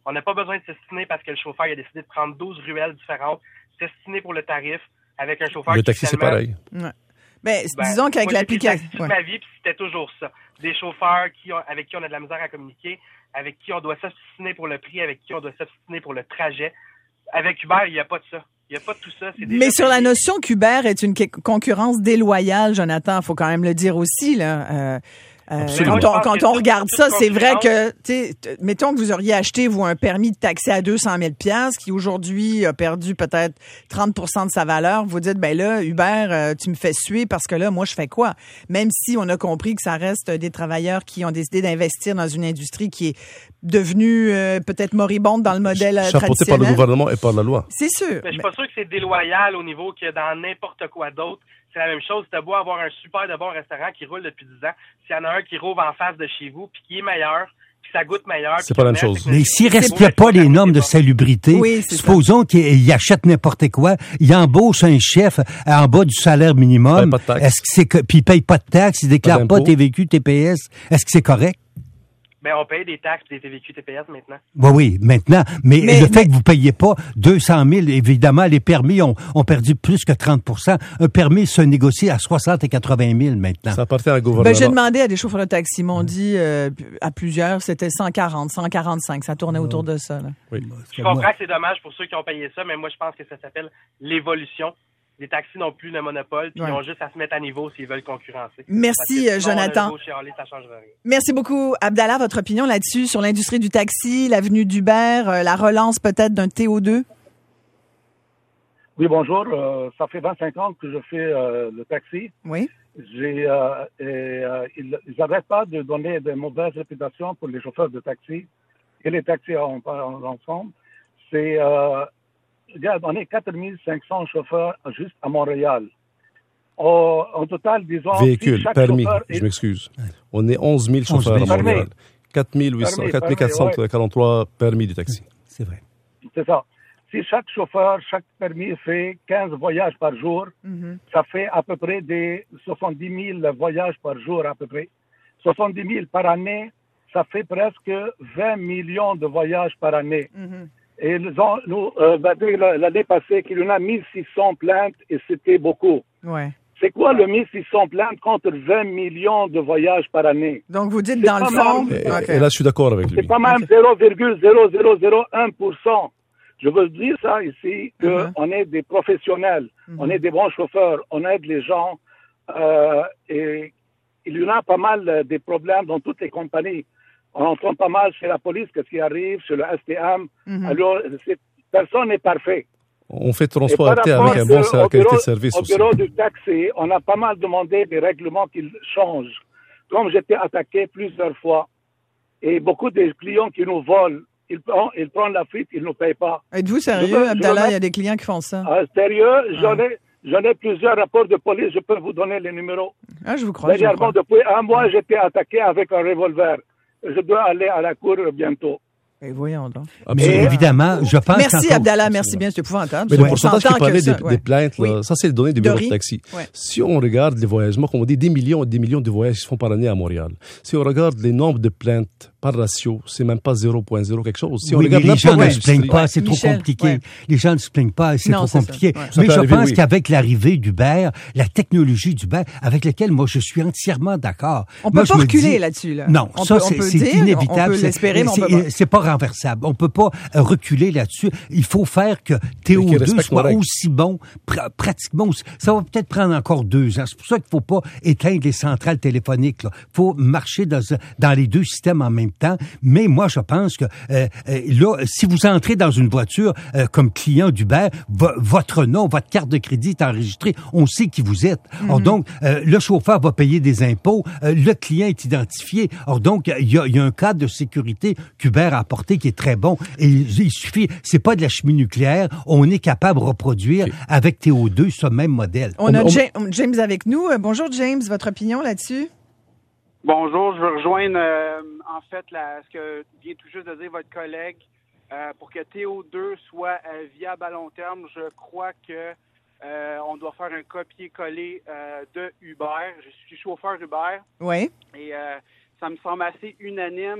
On n'a pas besoin de s'estiner parce que le chauffeur il a décidé de prendre douze ruelles différentes, s'estiner pour le tarif avec un chauffeur. Le qui taxi, c'est pareil. Ouais. Ben, Ben, disons qu'avec moi, l'application. Toute ouais. ma vie, puis c'était toujours ça. Des chauffeurs qui ont, avec qui on a de la misère à communiquer, avec qui on doit s'obstiner pour le prix, avec qui on doit s'obstiner pour le trajet. Avec Uber, il n'y a pas de ça. Il n'y a pas de tout ça. C'est Mais sur la notion qu'Uber est une concurrence déloyale, Jonathan, il faut quand même le dire aussi, là. Euh, Euh, quand on, quand on regarde ça, c'est vrai que, tu sais, mettons que vous auriez acheté, vous, un permis de taxi à deux cent mille dollars qui aujourd'hui a perdu peut-être trente pour cent de sa valeur. Vous dites, ben là, Uber, euh, tu me fais suer parce que là, moi, je fais quoi? Même si on a compris que ça reste des travailleurs qui ont décidé d'investir dans une industrie qui est devenue euh, peut-être moribonde dans le modèle euh, traditionnel. Chapeauté par le gouvernement et par la loi. C'est sûr. Mais je suis pas sûr que c'est déloyal au niveau que dans n'importe quoi d'autre. C'est la même chose. T'as beau avoir un super de bon restaurant qui roule depuis dix ans. S'il y en a un qui rouvre en face de chez vous, puis qui est meilleur, puis ça goûte meilleur. C'est pas la même chose. Mais s'il ne respecte pas les normes de salubrité, oui, supposons qu'il achète n'importe quoi, il embauche un chef en bas du salaire minimum. Pas de taxes. Est-ce que c'est que, puis il paye pas de taxes, il déclare pas, pas T V Q, T P S. Est-ce que c'est correct? Ben, on paye des taxes et des T V Q, T P S maintenant. Oui, oui, maintenant. Mais, mais le fait mais... que vous ne payiez pas deux cent mille, évidemment, les permis ont, ont perdu plus que trente pour cent. Un permis se négocie à soixante et quatre-vingt mille maintenant. Ça appartient à un gouvernement. Ben, j'ai demandé à des chauffeurs de taxi, ils m'ont dit, euh, à plusieurs, c'était cent quarante, cent quarante-cinq. Ça tournait autour de ça, là. Oui. Je comprends que c'est dommage pour ceux qui ont payé ça, mais moi, je pense que ça s'appelle l'évolution. Les taxis n'ont plus le monopole, puis ouais. ils ont juste à se mettre à niveau s'ils veulent concurrencer. Merci, sinon, Jonathan. Beau chialer, ça changera rien. Merci beaucoup, Abdallah. Votre opinion là-dessus, sur l'industrie du taxi, l'avenue d'Uber, euh, la relance peut-être d'un T O deux? Oui, bonjour. Euh, ça fait vingt-cinq ans que je fais euh, le taxi. Oui. J'ai, euh, et, euh, ils n'arrêtent pas de donner de mauvaises réputations pour les chauffeurs de taxi et les taxis en, en ensemble. C'est... Euh, Regarde, on est quatre mille cinq cents chauffeurs juste à Montréal. Au, en total, disons... Véhicules, si permis, est... je m'excuse. On est onze mille chauffeurs à Montréal. quatre mille quatre cent quarante-trois ouais. permis de taxi. C'est vrai. C'est ça. Si chaque chauffeur, chaque permis fait quinze voyages par jour, mm-hmm. ça fait à peu près des soixante-dix mille voyages par jour à peu près. soixante-dix mille par année, ça fait presque vingt millions de voyages par année. Mm-hmm. Et nous, nous euh, l'année passée, qu'il y en a mille six cents plaintes et c'était beaucoup. Ouais. C'est quoi le mille six cents plaintes contre vingt millions de voyages par année? Donc vous dites dans le fond... Même, et, okay. et là, je suis d'accord avec lui. C'est pas même okay. zéro virgule zéro zéro zéro un pour cent. Je veux dire ça ici, qu'on uh-huh. est des professionnels, uh-huh. on est des bons chauffeurs, on aide les gens. Euh, et il y en a pas mal des problèmes dans toutes les compagnies. On entend pas mal chez la police qu'est-ce qui arrive, chez le S T M. Mm-hmm. Alors, personne n'est parfait. On fait transporter avec un bon de, qualité de service au aussi. Au bureau du taxi, on a pas mal demandé des règlements qui changent. Comme j'étais attaqué plusieurs fois, et beaucoup de clients qui nous volent, ils prennent, ils prennent la fuite, ils ne nous payent pas. Êtes-vous sérieux, veux, Abdallah? Il y a des clients qui font ça. Euh, sérieux, j'en ai... J'en ai plusieurs rapports de police, je peux vous donner les numéros. Ah, je vous crois. Dernièrement, depuis un mois, j'étais attaqué avec un revolver. Je dois aller à la cour bientôt. Et voyons donc. Mais et évidemment, je pense Merci Abdallah, merci bien, c'est épouvantable. Mais le pourcentage qui parlait des, ouais. des plaintes, là, oui. ça c'est les données du bureau de, de taxi. Ouais. Si on regarde les voyagements, comme on dit, des millions et des millions de voyages qui se font par année à Montréal. Si on regarde les nombres de plaintes par ratio, c'est même pas zéro virgule zéro quelque chose. Si on oui, regarde les gens ne se plaignent pas, ouais. c'est Michel, trop compliqué. Ouais. Les gens ne se plaignent pas, c'est non, trop compliqué. Ouais. Mais je arriver, pense oui. qu'avec l'arrivée d'Uber, la technologie d'Uber, avec laquelle moi je suis entièrement d'accord. On moi, peut pas reculer dis, là-dessus. Là. Non, on ça peut, c'est, on c'est dire, inévitable. On peut l'espérer, mais on peut pas. C'est pas renversable. On peut pas reculer là-dessus. Il faut faire que T O deux soit aussi bon, pr- pratiquement aussi. Ça va peut-être prendre encore deux ans. C'est pour ça qu'il faut pas éteindre les centrales téléphoniques. Il faut marcher dans, dans les deux systèmes en même temps. Mais moi, je pense que euh, euh, là, si vous entrez dans une voiture euh, comme client d'Uber, vo- votre nom, votre carte de crédit est enregistrée. On sait qui vous êtes. Mm-hmm. Or donc, euh, le chauffeur va payer des impôts. Euh, le client est identifié. Or donc, il y a, y a un cadre de sécurité qu'Uber a apporté qui est très bon. Et il, il suffit, c'est pas de la chimie nucléaire. On est capable de reproduire okay. avec T O deux ce même modèle. On, on a on... James avec nous. Bonjour James, votre opinion là-dessus? Bonjour, je veux rejoindre euh, en fait la, ce que vient tout juste de dire votre collègue. Euh, pour que T O deux soit euh, viable à long terme, je crois que euh, on doit faire un copier-coller euh, de Uber. Je suis chauffeur Uber. Oui. Et euh, ça me semble assez unanime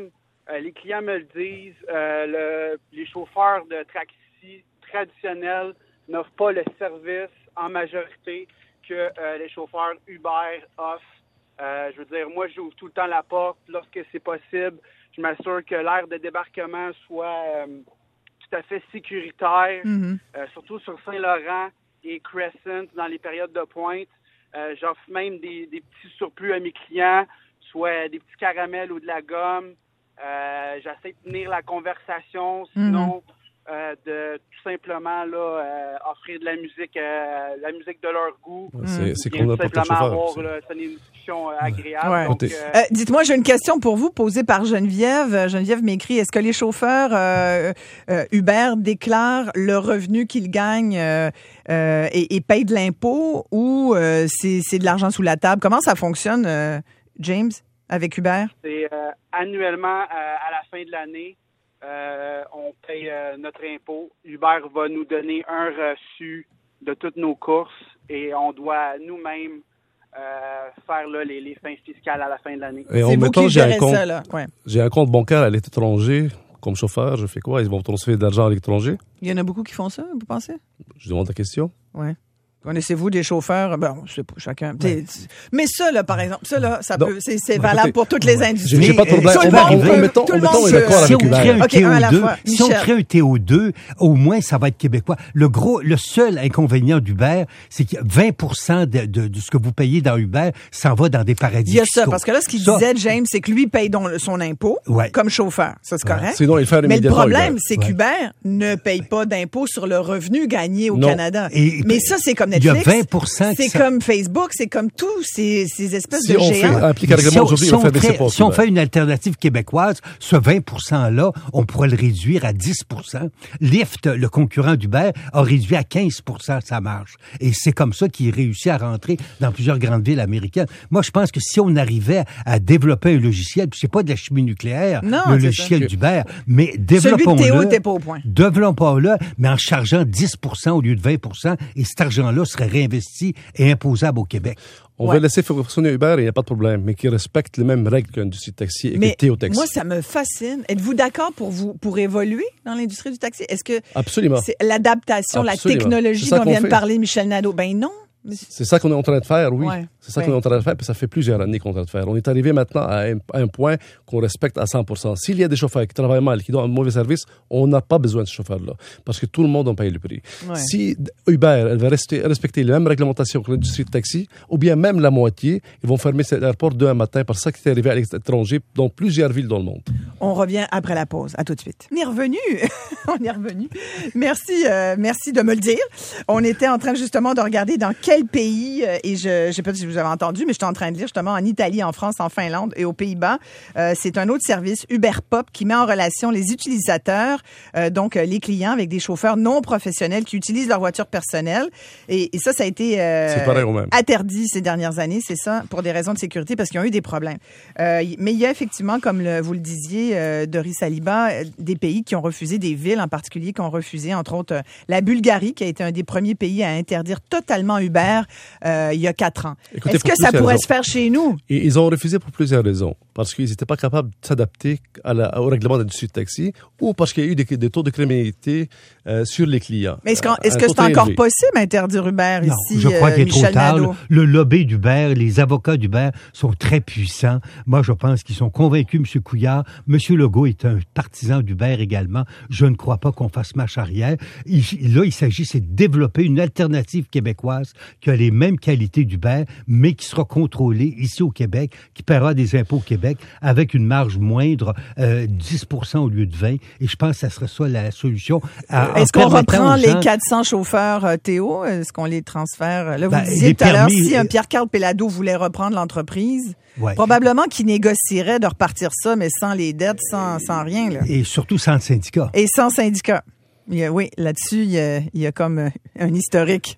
Euh, les clients me le disent. Euh, le, les chauffeurs de taxi traditionnels n'offrent pas le service en majorité que euh, les chauffeurs Uber offrent. Euh, je veux dire, moi, j'ouvre tout le temps la porte. Lorsque c'est possible, je m'assure que l'aire de débarquement soit euh, tout à fait sécuritaire, mm-hmm. euh, surtout sur Saint-Laurent et Crescent dans les périodes de pointe. Euh, j'offre même des, des petits surplus à mes clients, soit des petits caramels ou de la gomme. Euh, j'essaie de tenir la conversation, sinon mm-hmm. euh, de tout simplement là euh, offrir de la musique, euh, la musique de leur goût. C'est, c'est qu'on a pas de chauffeur. Avoir, là, c'est une discussion euh, agréable. Ouais. Donc, euh... Euh, dites-moi, j'ai une question pour vous posée par Geneviève. Geneviève m'écrit, est-ce que les chauffeurs euh, euh, Uber déclarent le revenu qu'ils gagnent euh, euh, et, et payent de l'impôt ou euh, c'est, c'est de l'argent sous la table? Comment ça fonctionne, euh, James? Avec Uber? C'est euh, annuellement, euh, à la fin de l'année, euh, on paye euh, notre impôt. Uber va nous donner un reçu de toutes nos courses et on doit nous-mêmes euh, faire là, les, les fins fiscales à la fin de l'année. Et en mettant, j'ai un compte, ça, là. Ouais. J'ai un compte bancaire à l'étranger. Comme chauffeur, je fais quoi? Ils vont transférer de l'argent à l'étranger? Il y en a beaucoup qui font ça, vous pensez? Je demande la question. Oui. Connaissez-vous des chauffeurs? Bon, je sais pas, chacun. Ouais. Mais ça, là, par exemple, ça, là, ça non. peut, c'est, c'est valable pour toutes les industries. J'ai pas de problème. Tout le monde peut. Si on crée un T O deux, si on crée un T O deux, au moins, ça va être québécois. Le gros, le seul inconvénient d'Uber, c'est que vingt pour cent de, de, de ce que vous payez dans Uber s'en va dans des paradis fiscaux. Il y a ça, parce que là, ce qu'il ça, disait, James, c'est que lui paye donc son impôt ouais. comme chauffeur. Ça, c'est correct. Sinon, il fait Mais le problème, c'est qu'Uber ouais. ne paye pas d'impôt sur le revenu gagné au non. Canada. Et, Mais ça, c'est comme Netflix. Il y a vingt pour cent C'est ça... comme Facebook, c'est comme tous ces, ces espèces si de on géants. Fait, applique un règlement aujourd'hui, si on, on fait fait, si on fait une alternative québécoise, ce vingt pour cent-là, on pourrait le réduire à dix pour cent. Lyft, le concurrent d'Uber, a réduit à quinze pour cent sa marge. Et c'est comme ça qu'il réussit à rentrer dans plusieurs grandes villes américaines. Moi, je pense que si on arrivait à développer un logiciel, puis c'est pas de la chimie nucléaire, non, le logiciel ça. d'Uber, mais développons-le. Celui de Théo, t'es pas au point. Développons-le, mais en chargeant dix pour cent au lieu de vingt pour cent, et cet argent-là serait réinvesti et imposable au Québec. On ouais. va laisser fonctionner Uber, il n'y a pas de problème, mais qui respecte les mêmes règles que l'industrie du taxi et mais que Théo Taxi. Moi, ça me fascine. Êtes-vous d'accord pour vous pour évoluer dans l'industrie du taxi? Est-ce que Absolument. c'est l'adaptation, Absolument. la technologie dont vient de parler Michel Nadeau? Ben non. C'est ça qu'on est en train de faire, oui. Ouais, c'est ça ouais. qu'on est en train de faire, puis ça fait plusieurs années qu'on est en train de faire. On est arrivé maintenant à un, à un point qu'on respecte à cent pour cent. S'il y a des chauffeurs qui travaillent mal, qui donnent un mauvais service, on n'a pas besoin de ce chauffeur-là, parce que tout le monde en paye le prix. Ouais. Si Uber elle va rester, respecter les mêmes réglementations que l'industrie de taxi, ou bien même la moitié, ils vont fermer cet aéroport demain matin, parce que ça qui est arrivé à l'étranger dans plusieurs villes dans le monde. On revient après la pause. À tout de suite. On est revenu. On est revenu. Merci, euh, merci de me le dire. On était en train justement de regarder dans quel pays... Euh, Et je ne sais pas si vous avez entendu, mais je suis en train de lire justement en Italie, en France, en Finlande et aux Pays-Bas. Euh, c'est un autre service, Uber Pop, qui met en relation les utilisateurs, euh, donc euh, les clients, avec des chauffeurs non professionnels qui utilisent leur voiture personnelle. Et, et ça, ça a été euh, c'est pareil au même. interdit ces dernières années, c'est ça, pour des raisons de sécurité, parce qu'ils ont eu des problèmes. Euh, mais il y a effectivement, comme le, vous le disiez, euh, Doris Saliba, euh, des pays qui ont refusé, des villes en particulier qui ont refusé, entre autres euh, la Bulgarie, qui a été un des premiers pays à interdire totalement Uber euh, il y a quatre ans. Écoutez, Est-ce que ça pourrait raisons. se faire chez nous? Et ils ont refusé pour plusieurs raisons. Parce qu'ils n'étaient pas capables de s'adapter à la, au règlement de l'industrie de taxi ou parce qu'il y a eu des, des taux de criminalité euh, sur les clients. Mais est-ce, est-ce que c'est encore élevé. possible d'interdire Uber non, ici, je crois euh, qu'il est Michel trop tard. Nadeau? Le, le lobby d'Uber, les avocats d'Uber sont très puissants. Moi, je pense qu'ils sont convaincus, M. Couillard. M. Legault est un partisan d'Uber également. Je ne crois pas qu'on fasse marche arrière. Il, là, il s'agit, c'est de développer une alternative québécoise qui a les mêmes qualités d'Uber, mais qui sera contrôlée ici au Québec, qui paiera des impôts au Québec avec une marge moindre, euh, dix pour cent au lieu de vingt. Et je pense que ça serait ça la solution. À, Est-ce qu'on reprend gens... les quatre cents chauffeurs, euh, Théo? Est-ce qu'on les transfère? Là, vous ben, disiez tout à l'heure, si un Pierre-Carl Péladeau voulait reprendre l'entreprise, ouais. probablement qu'il négocierait de repartir ça, mais sans les dettes, sans, sans rien. Là. Et surtout sans le syndicat. Et sans syndicat. Il y a, oui, là-dessus, il y a, il y a comme un historique.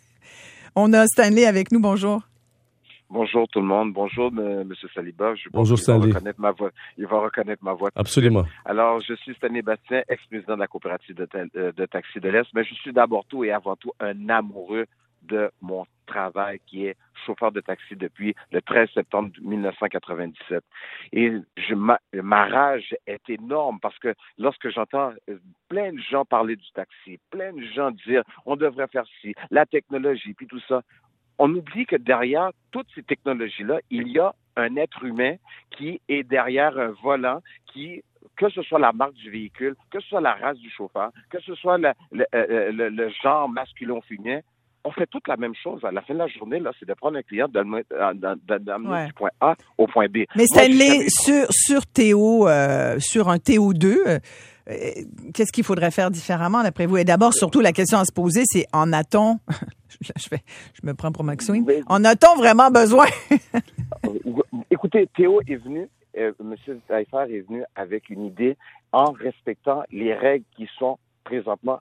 On a Stanley avec nous. Bonjour. Bonjour tout le monde. Bonjour M. Saliba. Je Bonjour Stanley. Il va reconnaître ma voix. Il va reconnaître ma voix. Absolument. Alors, je suis Stanley Bastien, ex-président de la coopérative de, ta- de taxi de l'Est, mais je suis d'abord tout et avant tout un amoureux de mon travail qui est chauffeur de taxi depuis le treize septembre dix-neuf cent quatre-vingt-dix-sept. Et je, ma, ma rage est énorme parce que lorsque j'entends plein de gens parler du taxi, plein de gens dire on devrait faire ci, la technologie, puis tout ça, on oublie que derrière toutes ces technologies-là, il y a un être humain qui est derrière un volant qui, que ce soit la marque du véhicule, que ce soit la race du chauffeur, que ce soit le, le, le, le genre masculin ou féminin, on fait toute la même chose. À la fin de la journée, là, c'est de prendre un client, d'amener ouais. du point A au point B. Mais Stanley, Moi, sur, sur Théo, euh, sur un T O deux, euh, qu'est-ce qu'il faudrait faire différemment d'après vous? Et d'abord, surtout, la question à se poser, c'est en a-t-on, je, fais, je me prends pour Maxwing, en a-t-on vraiment besoin? Écoutez, Théo est venu, euh, M. Taillefer est venu avec une idée en respectant les règles qui sont présentement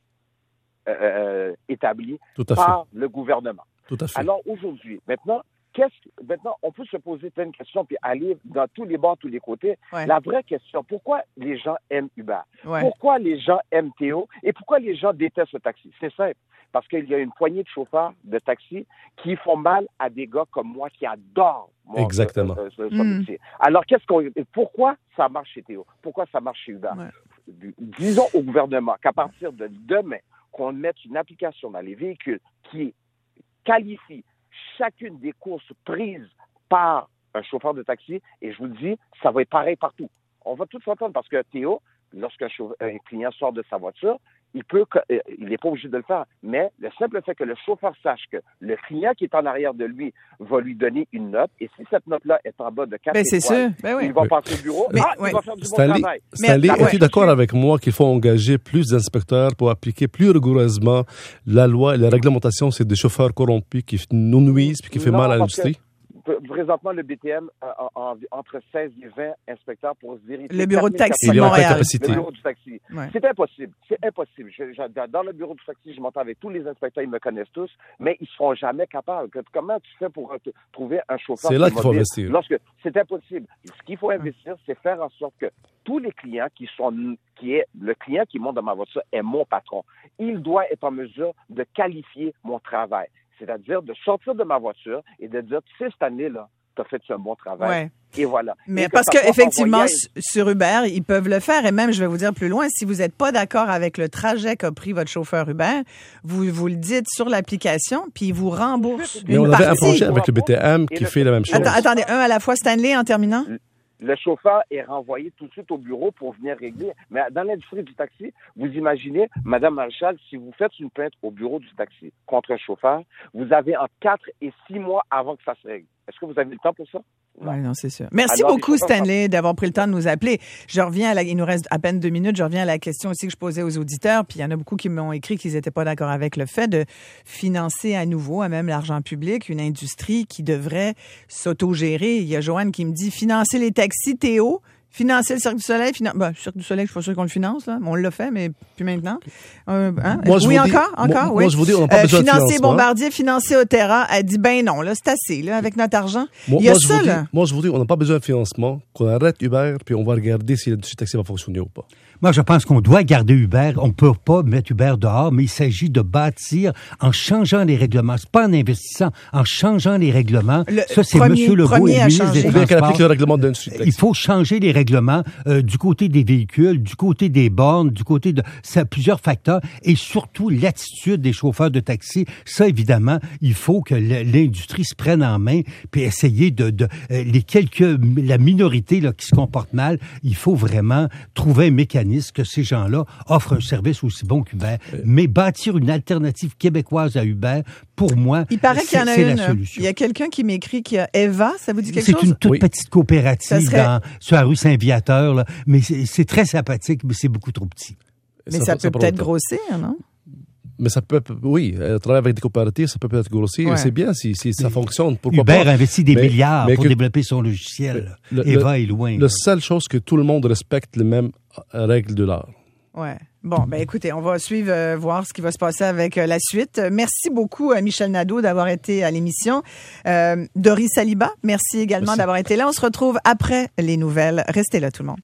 Euh, établi par le gouvernement. Tout à fait. Alors aujourd'hui, maintenant, qu'est-ce que, maintenant, on peut se poser plein de questions puis aller dans tous les bords, tous les côtés. Ouais. La vraie question, pourquoi les gens aiment Uber? Ouais. Pourquoi les gens aiment Théo? Et pourquoi les gens détestent le taxi? C'est simple. Parce qu'il y a une poignée de chauffeurs de taxi qui font mal à des gars comme moi qui adorent mon, Exactement. Euh, ce, ce mm. métier. Alors, qu'est-ce qu'on, pourquoi ça marche chez Théo? Pourquoi ça marche chez Uber? Ouais. Disons au gouvernement qu'à partir de demain, qu'on mette une application dans les véhicules qui qualifie chacune des courses prises par un chauffeur de taxi, et je vous le dis, ça va être pareil partout. On va tous s'entendre parce que Théo, lorsqu'un chauffeur, un client sort de sa voiture, il peut, il n'est pas obligé de le faire. Mais le simple fait que le chauffeur sache que le client qui est en arrière de lui va lui donner une note, et si cette note-là est en bas de quatre ben, c'est étoiles, ben oui. il va oui. passer au bureau, mais, ah, oui. il va faire du Stanley, bon travail. Stanley, Mais, es-tu d'accord ouais. avec moi qu'il faut engager plus d'inspecteurs pour appliquer plus rigoureusement la loi et la réglementation, c'est des chauffeurs corrompus qui nous nuisent et qui font mal à l'industrie? Présentement, le B T M a, a, a entre seize et vingt inspecteurs pour vérifier. Le bureau de taxi de Montréal. Le bureau du taxi. Ouais. C'est impossible. C'est impossible. Je, je, dans le bureau du taxi, je m'entends avec tous les inspecteurs, ils me connaissent tous, mais ils ne seront jamais capables. Comment tu fais pour te, trouver un chauffeur? C'est là qu'il faut investir. Lorsque c'est impossible. Ce qu'il faut investir, c'est faire en sorte que tous les clients qui sont, qui est, le client qui monte dans ma voiture est mon patron. Il doit être en mesure de qualifier mon travail. C'est-à-dire de sortir de ma voiture et de dire, tu sais, cette année-là, tu as fait un bon travail. Ouais. Et voilà. Mais et parce qu'effectivement, envoyer... sur Uber, ils peuvent le faire. Et même, je vais vous dire plus loin, si vous n'êtes pas d'accord avec le trajet qu'a pris votre chauffeur Uber, vous, vous le dites sur l'application, puis il vous rembourse Mais une on partie. avait un projet avec le B T M qui fait la même chose. Attends, attendez, un à la fois, Stanley, en terminant. Le chauffeur est renvoyé tout de suite au bureau pour venir régler. Mais dans l'industrie du taxi, vous imaginez, Madame Marchal, si vous faites une plainte au bureau du taxi contre un chauffeur, vous avez entre quatre et six mois avant que ça se règle. Est-ce que vous avez le temps pour ça? Oui, non, c'est sûr. Merci Alors, beaucoup, Stanley, d'avoir pris le temps de nous appeler. Je reviens à la, il nous reste à peine deux minutes. Je reviens à la question aussi que je posais aux auditeurs. Puis il y en a beaucoup qui m'ont écrit qu'ils n'étaient pas d'accord avec le fait de financer à nouveau, à même l'argent public, une industrie qui devrait s'autogérer. Il y a Joanne qui me dit financer les taxis, Théo. Financer le Cirque du Soleil, finan... ben, le Cirque du Soleil, je suis pas sûr qu'on le finance, là. On l'a fait, mais plus maintenant. Euh, hein? Moi, je oui, vous encore, dis, encore, moi, oui. Moi, je vous dis, on n'a pas euh, besoin financer de financement. Bombardier, financer Otera. Elle dit, ben non, là, c'est assez, là, avec notre argent. Moi, Il y a moi, ça, je vous là. Dis, moi, je vous dis, on n'a pas besoin de financement, qu'on arrête Uber, puis on va regarder si l'industrie taxi va fonctionner ou pas. Moi, je pense qu'on doit garder Uber. On ne peut pas mettre Uber dehors, mais il s'agit de bâtir en changeant les règlements. C'est pas en investissant, en changeant les règlements. Le ça, c'est premier, M. Legault, le ministre des Transports. Qu'elle applique le Transports. règlement de l'industrie taxi. Il faut changer les règlements euh, du côté des véhicules, du côté des bornes, du côté de ça, plusieurs facteurs, et surtout l'attitude des chauffeurs de taxi. Ça, évidemment, il faut que l'industrie se prenne en main, puis essayer de, de euh, les quelques, la minorité là qui se comporte mal. Il faut vraiment trouver un mécanisme que ces gens-là offrent un service aussi bon qu'Uber. Euh. Mais bâtir une alternative québécoise à Uber, pour moi, il paraît qu'il y en a c'est une. la solution. Il y a quelqu'un qui m'écrit qu'il y a Eva, ça vous dit quelque c'est chose? C'est une toute oui. petite coopérative serait... dans, sur la rue Saint-Viateur, là, mais c'est, c'est très sympathique, mais c'est beaucoup trop petit. Mais ça, ça peut ça peut-être grossir, non? Mais ça peut, oui, travailler avec des coopératives, ça peut peut-être grossir. Ouais. C'est bien si, si ça fonctionne. Pourquoi Uber pas? investit des mais, milliards mais pour que, développer son logiciel. Le, Eva le, est loin. La seule chose que tout le monde respecte les mêmes règles de l'art. Ouais. Bon, ben écoutez, on va suivre, euh, voir ce qui va se passer avec euh, la suite. Merci beaucoup à Michel Nadeau d'avoir été à l'émission. Euh, Doris Saliba, merci également merci. d'avoir été là. On se retrouve après les nouvelles. Restez là, tout le monde.